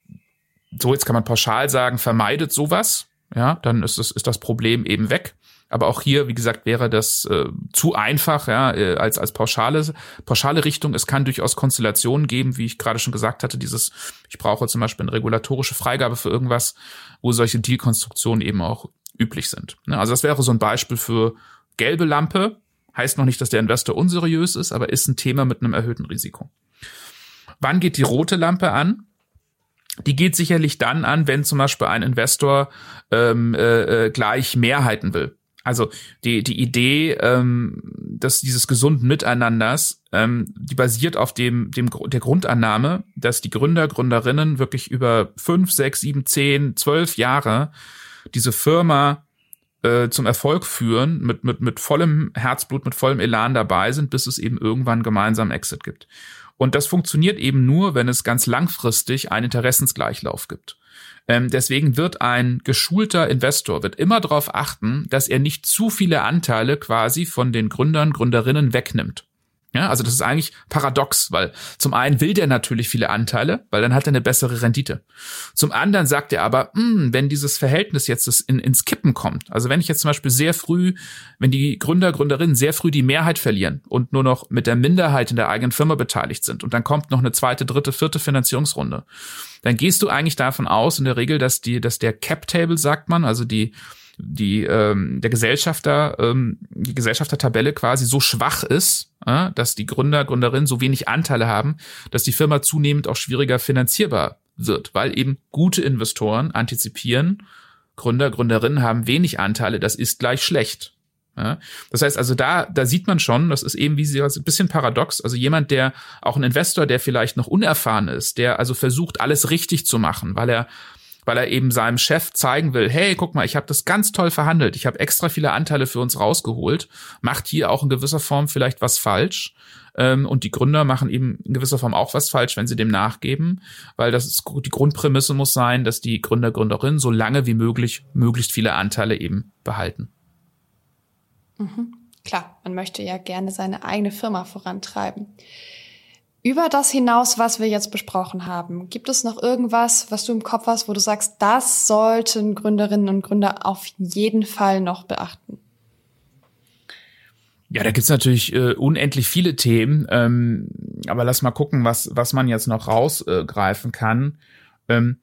so, jetzt kann man pauschal sagen, vermeidet sowas, ja, dann ist das, ist das Problem eben weg. Aber auch hier, wie gesagt, wäre das äh, zu einfach, ja, äh, als als pauschale pauschale Richtung. Es kann durchaus Konstellationen geben, wie ich gerade schon gesagt hatte, dieses, ich brauche zum Beispiel eine regulatorische Freigabe für irgendwas, wo solche Dealkonstruktionen eben auch üblich sind. Ne? Also das wäre so ein Beispiel für gelbe Lampe. Heißt noch nicht, dass der Investor unseriös ist, aber ist ein Thema mit einem erhöhten Risiko. Wann geht die rote Lampe an? Die geht sicherlich dann an, wenn zum Beispiel ein Investor ähm, äh, gleich Mehrheiten will. Also die die Idee, ähm, dass dieses gesunden Miteinanders, ähm, die basiert auf dem dem der Grundannahme, dass die Gründer, Gründerinnen wirklich über fünf, sechs, sieben, zehn, zwölf Jahre diese Firma äh, zum Erfolg führen, mit mit mit vollem Herzblut, mit vollem Elan dabei sind, bis es eben irgendwann gemeinsam Exit gibt. Und das funktioniert eben nur, wenn es ganz langfristig einen Interessensgleichlauf gibt. Ähm, deswegen wird ein geschulter Investor wird immer darauf achten, dass er nicht zu viele Anteile quasi von den Gründern, Gründerinnen wegnimmt. Ja, also das ist eigentlich paradox, weil zum einen will der natürlich viele Anteile, weil dann hat er eine bessere Rendite. Zum anderen sagt er aber, mh, wenn dieses Verhältnis jetzt in, ins Kippen kommt, also wenn ich jetzt zum Beispiel sehr früh, wenn die Gründer, Gründerinnen sehr früh die Mehrheit verlieren und nur noch mit der Minderheit in der eigenen Firma beteiligt sind und dann kommt noch eine zweite, dritte, vierte Finanzierungsrunde, dann gehst du eigentlich davon aus in der Regel, dass die, dass der Cap-Table, sagt man, also die die ähm, der Gesellschafter ähm, die Gesellschaftertabelle quasi so schwach ist, äh, dass die Gründer, Gründerinnen so wenig Anteile haben, dass die Firma zunehmend auch schwieriger finanzierbar wird, weil eben gute Investoren antizipieren, Gründer, Gründerinnen haben wenig Anteile, das ist gleich schlecht. Ja? Das heißt also, da da sieht man schon, das ist eben wie sie ein bisschen paradox, also jemand, der auch ein Investor, der vielleicht noch unerfahren ist, der also versucht, alles richtig zu machen, weil er weil er eben seinem Chef zeigen will, hey, guck mal, ich habe das ganz toll verhandelt, ich habe extra viele Anteile für uns rausgeholt, macht hier auch in gewisser Form vielleicht was falsch. Ähm, und die Gründer machen eben in gewisser Form auch was falsch, wenn sie dem nachgeben, weil das ist, die Grundprämisse muss sein, dass die Gründer, Gründerinnen so lange wie möglich möglichst viele Anteile eben behalten. Mhm. Klar, man möchte ja gerne seine eigene Firma vorantreiben. Über das hinaus, was wir jetzt besprochen haben, gibt es noch irgendwas, was du im Kopf hast, wo du sagst, das sollten Gründerinnen und Gründer auf jeden Fall noch beachten? Ja, da gibt's natürlich äh, unendlich viele Themen, ähm, aber lass mal gucken, was was man jetzt noch rausgreifen äh, kann. Ähm,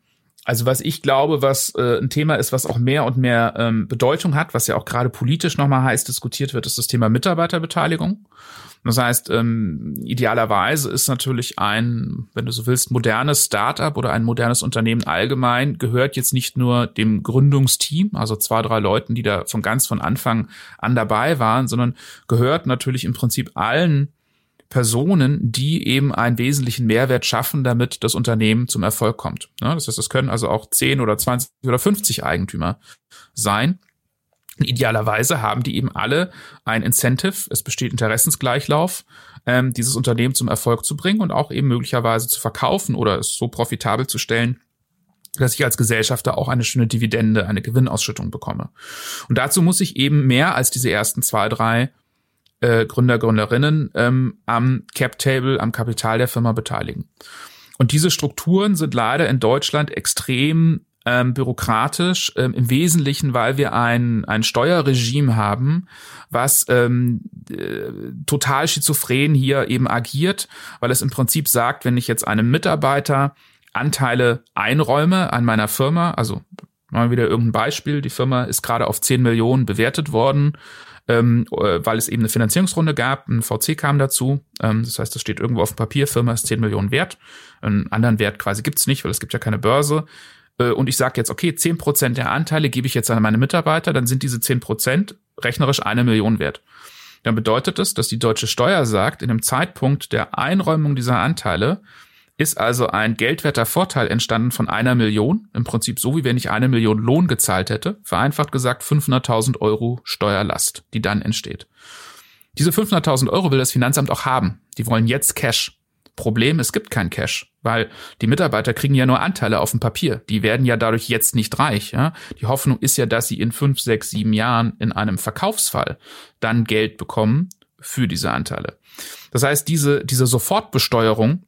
Also was ich glaube, was äh, ein Thema ist, was auch mehr und mehr ähm, Bedeutung hat, was ja auch gerade politisch nochmal heiß diskutiert wird, ist das Thema Mitarbeiterbeteiligung. Das heißt, ähm, idealerweise ist natürlich ein, wenn du so willst, modernes Startup oder ein modernes Unternehmen allgemein gehört jetzt nicht nur dem Gründungsteam, also zwei, drei Leuten, die da von ganz von Anfang an dabei waren, sondern gehört natürlich im Prinzip allen Personen, die eben einen wesentlichen Mehrwert schaffen, damit das Unternehmen zum Erfolg kommt. Ja, das heißt, es können also auch zehn oder zwanzig oder fünfzig Eigentümer sein. Und idealerweise haben die eben alle ein Incentive, es besteht Interessensgleichlauf, ähm, dieses Unternehmen zum Erfolg zu bringen und auch eben möglicherweise zu verkaufen oder es so profitabel zu stellen, dass ich als Gesellschafter auch eine schöne Dividende, eine Gewinnausschüttung bekomme. Und dazu muss ich eben mehr als diese ersten zwei, drei Äh, Gründer, Gründerinnen ähm, am Cap-Table, am Kapital der Firma beteiligen. Und diese Strukturen sind leider in Deutschland extrem ähm, bürokratisch, ähm, im Wesentlichen, weil wir ein, ein Steuerregime haben, was ähm, äh, total schizophren hier eben agiert, weil es im Prinzip sagt, wenn ich jetzt einem Mitarbeiter Anteile einräume an meiner Firma, also mal wieder irgendein Beispiel, die Firma ist gerade auf zehn Millionen bewertet worden, Ähm, weil es eben eine Finanzierungsrunde gab, ein V C kam dazu, ähm, das heißt, das steht irgendwo auf dem Papier, Firma ist zehn Millionen wert, einen anderen Wert quasi gibt's nicht, weil es gibt ja keine Börse, äh, und ich sage jetzt, okay, zehn Prozent der Anteile gebe ich jetzt an meine Mitarbeiter, dann sind diese zehn Prozent rechnerisch eine Million wert. Dann bedeutet es, dass die deutsche Steuer sagt, in dem Zeitpunkt der Einräumung dieser Anteile ist also ein geldwerter Vorteil entstanden von einer Million, im Prinzip so, wie wenn ich eine Million Lohn gezahlt hätte, vereinfacht gesagt fünfhunderttausend Euro Steuerlast, die dann entsteht. Diese fünfhunderttausend Euro will das Finanzamt auch haben. Die wollen jetzt Cash. Problem, es gibt kein Cash, weil die Mitarbeiter kriegen ja nur Anteile auf dem Papier. Die werden ja dadurch jetzt nicht reich. Ja? Die Hoffnung ist ja, dass sie in fünf, sechs, sieben Jahren in einem Verkaufsfall dann Geld bekommen für diese Anteile. Das heißt, diese, diese Sofortbesteuerung,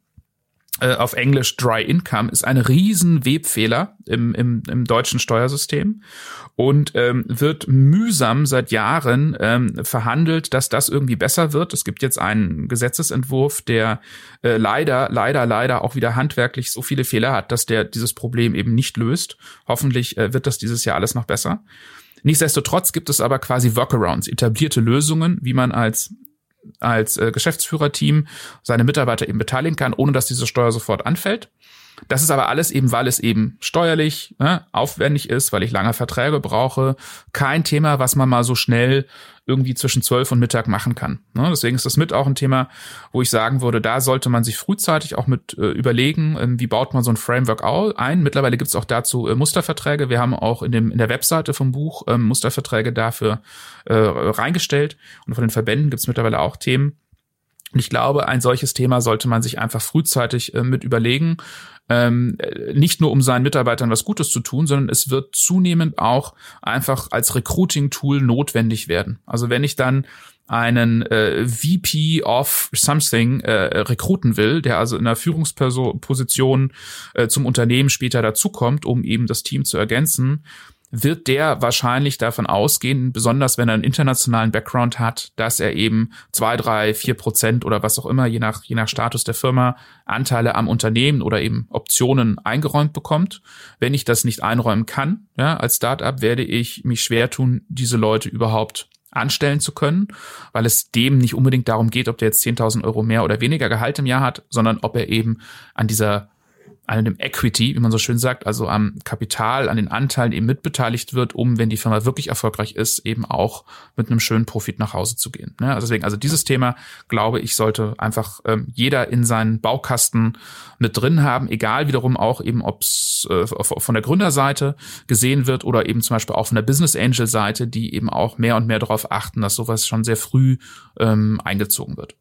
auf Englisch Dry Income, ist ein riesen Webfehler im, im, im deutschen Steuersystem und ähm, wird mühsam seit Jahren ähm, verhandelt, dass das irgendwie besser wird. Es gibt jetzt einen Gesetzesentwurf, der äh, leider, leider, leider auch wieder handwerklich so viele Fehler hat, dass der dieses Problem eben nicht löst. Hoffentlich äh, wird das dieses Jahr alles noch besser. Nichtsdestotrotz gibt es aber quasi Workarounds, etablierte Lösungen, wie man als als äh, Geschäftsführerteam seine Mitarbeiter eben beteiligen kann, ohne dass diese Steuer sofort anfällt. Das ist aber alles eben, weil es eben steuerlich ne, aufwendig ist, weil ich lange Verträge brauche. Kein Thema, was man mal so schnell irgendwie zwischen zwölf und Mittag machen kann. Ne, deswegen ist das mit auch ein Thema, wo ich sagen würde, da sollte man sich frühzeitig auch mit äh, überlegen, äh, wie baut man so ein Framework ein. Mittlerweile gibt es auch dazu äh, Musterverträge. Wir haben auch in dem in der Webseite vom Buch äh, Musterverträge dafür äh, reingestellt. Und von den Verbänden gibt es mittlerweile auch Themen. Und ich glaube, ein solches Thema sollte man sich einfach frühzeitig äh, mit überlegen. Ähm, nicht nur um seinen Mitarbeitern was Gutes zu tun, sondern es wird zunehmend auch einfach als Recruiting-Tool notwendig werden. Also wenn ich dann einen äh, V P of something äh, rekruten will, der also in einer Führungsposition äh, zum Unternehmen später dazukommt, um eben das Team zu ergänzen, wird der wahrscheinlich davon ausgehen, besonders wenn er einen internationalen Background hat, dass er eben zwei, drei, vier Prozent oder was auch immer, je nach, je nach Status der Firma, Anteile am Unternehmen oder eben Optionen eingeräumt bekommt. Wenn ich das nicht einräumen kann, ja, als Startup, werde ich mich schwer tun, diese Leute überhaupt anstellen zu können, weil es dem nicht unbedingt darum geht, ob der jetzt zehntausend Euro mehr oder weniger Gehalt im Jahr hat, sondern ob er eben an dieser an dem Equity, wie man so schön sagt, also am Kapital, an den Anteilen eben mitbeteiligt wird, um, wenn die Firma wirklich erfolgreich ist, eben auch mit einem schönen Profit nach Hause zu gehen. Also deswegen, also dieses Thema, glaube ich, sollte einfach ähm, jeder in seinen Baukasten mit drin haben, egal wiederum auch eben, ob es äh, von der Gründerseite gesehen wird oder eben zum Beispiel auch von der Business Angel Seite, die eben auch mehr und mehr darauf achten, dass sowas schon sehr früh ähm, eingezogen wird.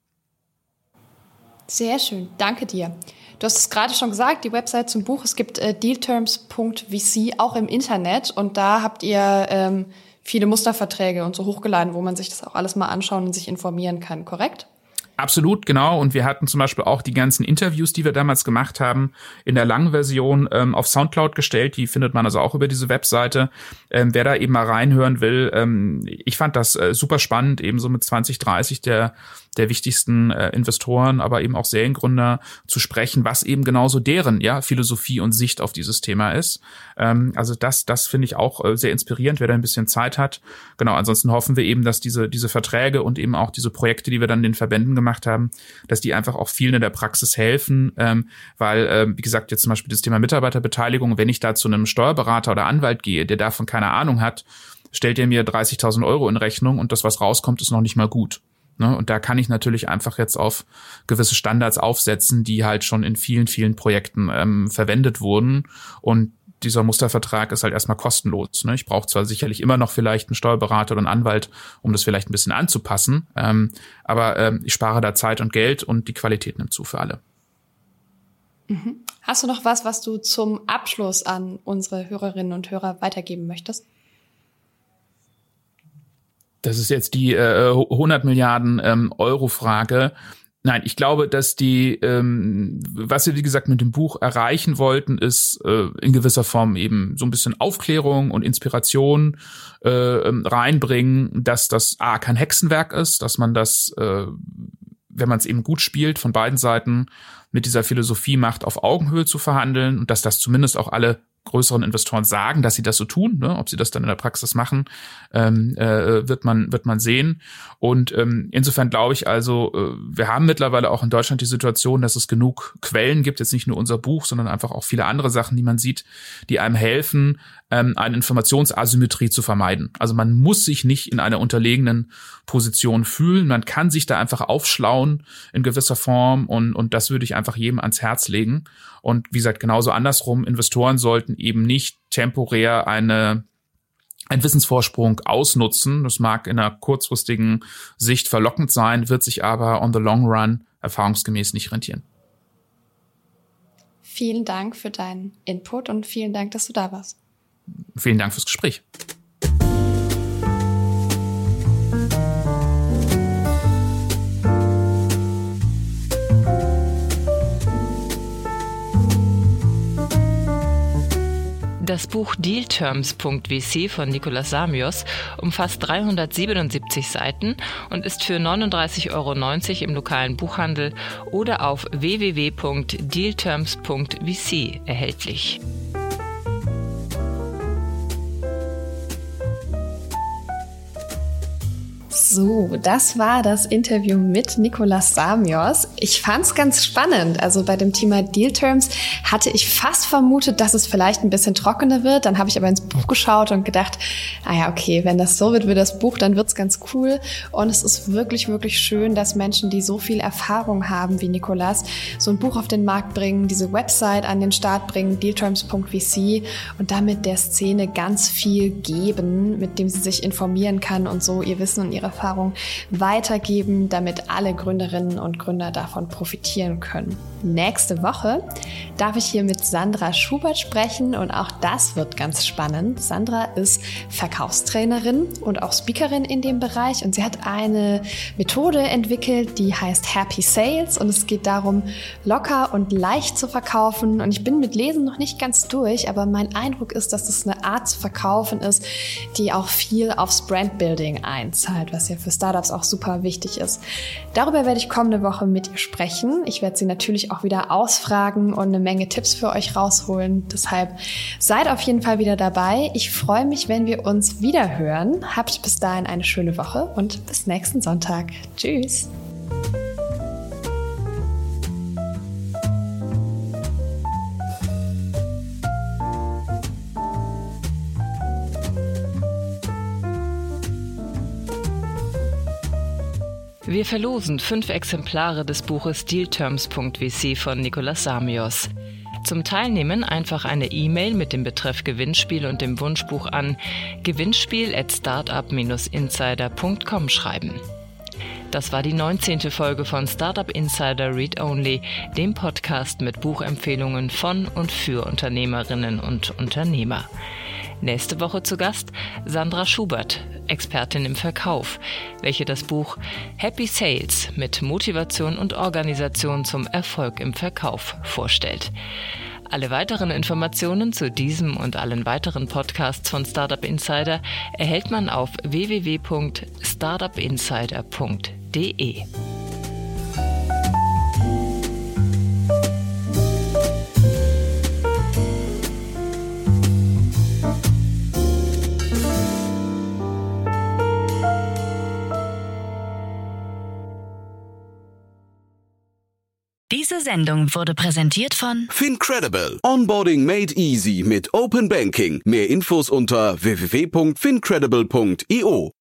Sehr schön, danke dir. Du hast es gerade schon gesagt, die Website zum Buch, es gibt äh, dealterms punkt v c auch im Internet und da habt ihr ähm, viele Musterverträge und so hochgeladen, wo man sich das auch alles mal anschauen und sich informieren kann, korrekt? Absolut, genau. Und wir hatten zum Beispiel auch die ganzen Interviews, die wir damals gemacht haben, in der langen Version ähm, auf Soundcloud gestellt. Die findet man also auch über diese Webseite. Ähm, wer da eben mal reinhören will, ähm, ich fand das äh, super spannend, eben so mit zwanzig, dreißig der der wichtigsten äh, Investoren, aber eben auch Seriengründer zu sprechen, was eben genauso deren ja Philosophie und Sicht auf dieses Thema ist. Ähm, also das das finde ich auch äh, sehr inspirierend, wer da ein bisschen Zeit hat. Genau, ansonsten hoffen wir eben, dass diese diese Verträge und eben auch diese Projekte, die wir dann in den Verbänden gemacht haben, dass die einfach auch vielen in der Praxis helfen, ähm, weil, äh, wie gesagt, jetzt zum Beispiel das Thema Mitarbeiterbeteiligung, wenn ich da zu einem Steuerberater oder Anwalt gehe, der davon keine Ahnung hat, stellt er mir dreißigtausend Euro in Rechnung und das, was rauskommt, ist noch nicht mal gut. Ne? Und da kann ich natürlich einfach jetzt auf gewisse Standards aufsetzen, die halt schon in vielen, vielen Projekten ähm, verwendet wurden. Und dieser Mustervertrag ist halt erstmal kostenlos. Ne? Ich brauche zwar sicherlich immer noch vielleicht einen Steuerberater oder einen Anwalt, um das vielleicht ein bisschen anzupassen, ähm, aber ähm, ich spare da Zeit und Geld und die Qualität nimmt zu für alle. Mhm. Hast du noch was, was du zum Abschluss an unsere Hörerinnen und Hörer weitergeben möchtest? Das ist jetzt die äh, hundert Milliarden ähm, Euro Frage. Nein, ich glaube, dass die, ähm, was wir wie gesagt mit dem Buch erreichen wollten, ist äh, in gewisser Form eben so ein bisschen Aufklärung und Inspiration äh, reinbringen, dass das A, kein Hexenwerk ist, dass man das, äh, wenn man es eben gut spielt, von beiden Seiten mit dieser Philosophie macht, auf Augenhöhe zu verhandeln und dass das zumindest auch alle größeren Investoren sagen, dass sie das so tun, ne? Ob sie das dann in der Praxis machen, ähm, äh, wird man wird man sehen. Und ähm, insofern glaube ich also, äh, wir haben mittlerweile auch in Deutschland die Situation, dass es genug Quellen gibt, jetzt nicht nur unser Buch, sondern einfach auch viele andere Sachen, die man sieht, die einem helfen, ähm, eine Informationsasymmetrie zu vermeiden. Also man muss sich nicht in einer unterlegenen Position fühlen, man kann sich da einfach aufschlauen in gewisser Form und und das würde ich einfach jedem ans Herz legen. Und wie gesagt, genauso andersrum, Investoren sollten eben nicht temporär eine einen Wissensvorsprung ausnutzen. Das mag in einer kurzfristigen Sicht verlockend sein, wird sich aber on the long run erfahrungsgemäß nicht rentieren. Vielen Dank für deinen Input und vielen Dank, dass du da warst. Vielen Dank fürs Gespräch. Das Buch Deal Terms Punkt V C von Nicolas Samios umfasst dreihundertsiebenundsiebzig Seiten und ist für neununddreißig Euro neunzig im lokalen Buchhandel oder auf w w w Punkt deal terms Punkt v c erhältlich. So, das war das Interview mit Nicolas Samios. Ich fand's ganz spannend. Also bei dem Thema Deal Terms hatte ich fast vermutet, dass es vielleicht ein bisschen trockener wird. Dann habe ich aber ins Buch geschaut und gedacht, ah ja, okay, wenn das so wird wie das Buch, dann wird's ganz cool. Und es ist wirklich, wirklich schön, dass Menschen, die so viel Erfahrung haben wie Nicolas, so ein Buch auf den Markt bringen, diese Website an den Start bringen, deal terms Punkt v c, und damit der Szene ganz viel geben, mit dem sie sich informieren kann und so ihr Wissen und ihre Erfahrung weitergeben, damit alle Gründerinnen und Gründer davon profitieren können. Nächste Woche darf ich hier mit Sandra Schubert sprechen und auch das wird ganz spannend. Sandra ist Verkaufstrainerin und auch Speakerin in dem Bereich und sie hat eine Methode entwickelt, die heißt Happy Sales und es geht darum, locker und leicht zu verkaufen und ich bin mit Lesen noch nicht ganz durch, aber mein Eindruck ist, dass das eine Art zu verkaufen ist, die auch viel aufs Brandbuilding einzahlt, was ja für Startups auch super wichtig ist. Darüber werde ich kommende Woche mit ihr sprechen. Ich werde sie natürlich auch wieder ausfragen und eine Menge Tipps für euch rausholen. Deshalb seid auf jeden Fall wieder dabei. Ich freue mich, wenn wir uns wieder hören. Habt bis dahin eine schöne Woche und bis nächsten Sonntag. Tschüss! Wir verlosen fünf Exemplare des Buches Deal Terms Punkt v c von Nicolas Samios. Zum Teilnehmen einfach eine E-Mail mit dem Betreff Gewinnspiel und dem Wunschbuch an gewinnspiel at startup dash insider Punkt com schreiben. Das war die neunzehnte Folge von Startup Insider Read Only, dem Podcast mit Buchempfehlungen von und für Unternehmerinnen und Unternehmer. Nächste Woche zu Gast Sandra Schubert, Expertin im Verkauf, welche das Buch Happy Sales mit Motivation und Organisation zum Erfolg im Verkauf vorstellt. Alle weiteren Informationen zu diesem und allen weiteren Podcasts von Startup Insider erhält man auf w w w punkt startup insider punkt d e. Diese Sendung wurde präsentiert von Fincredible. Onboarding made easy mit Open Banking. Mehr Infos unter w w w punkt fincredible punkt i o.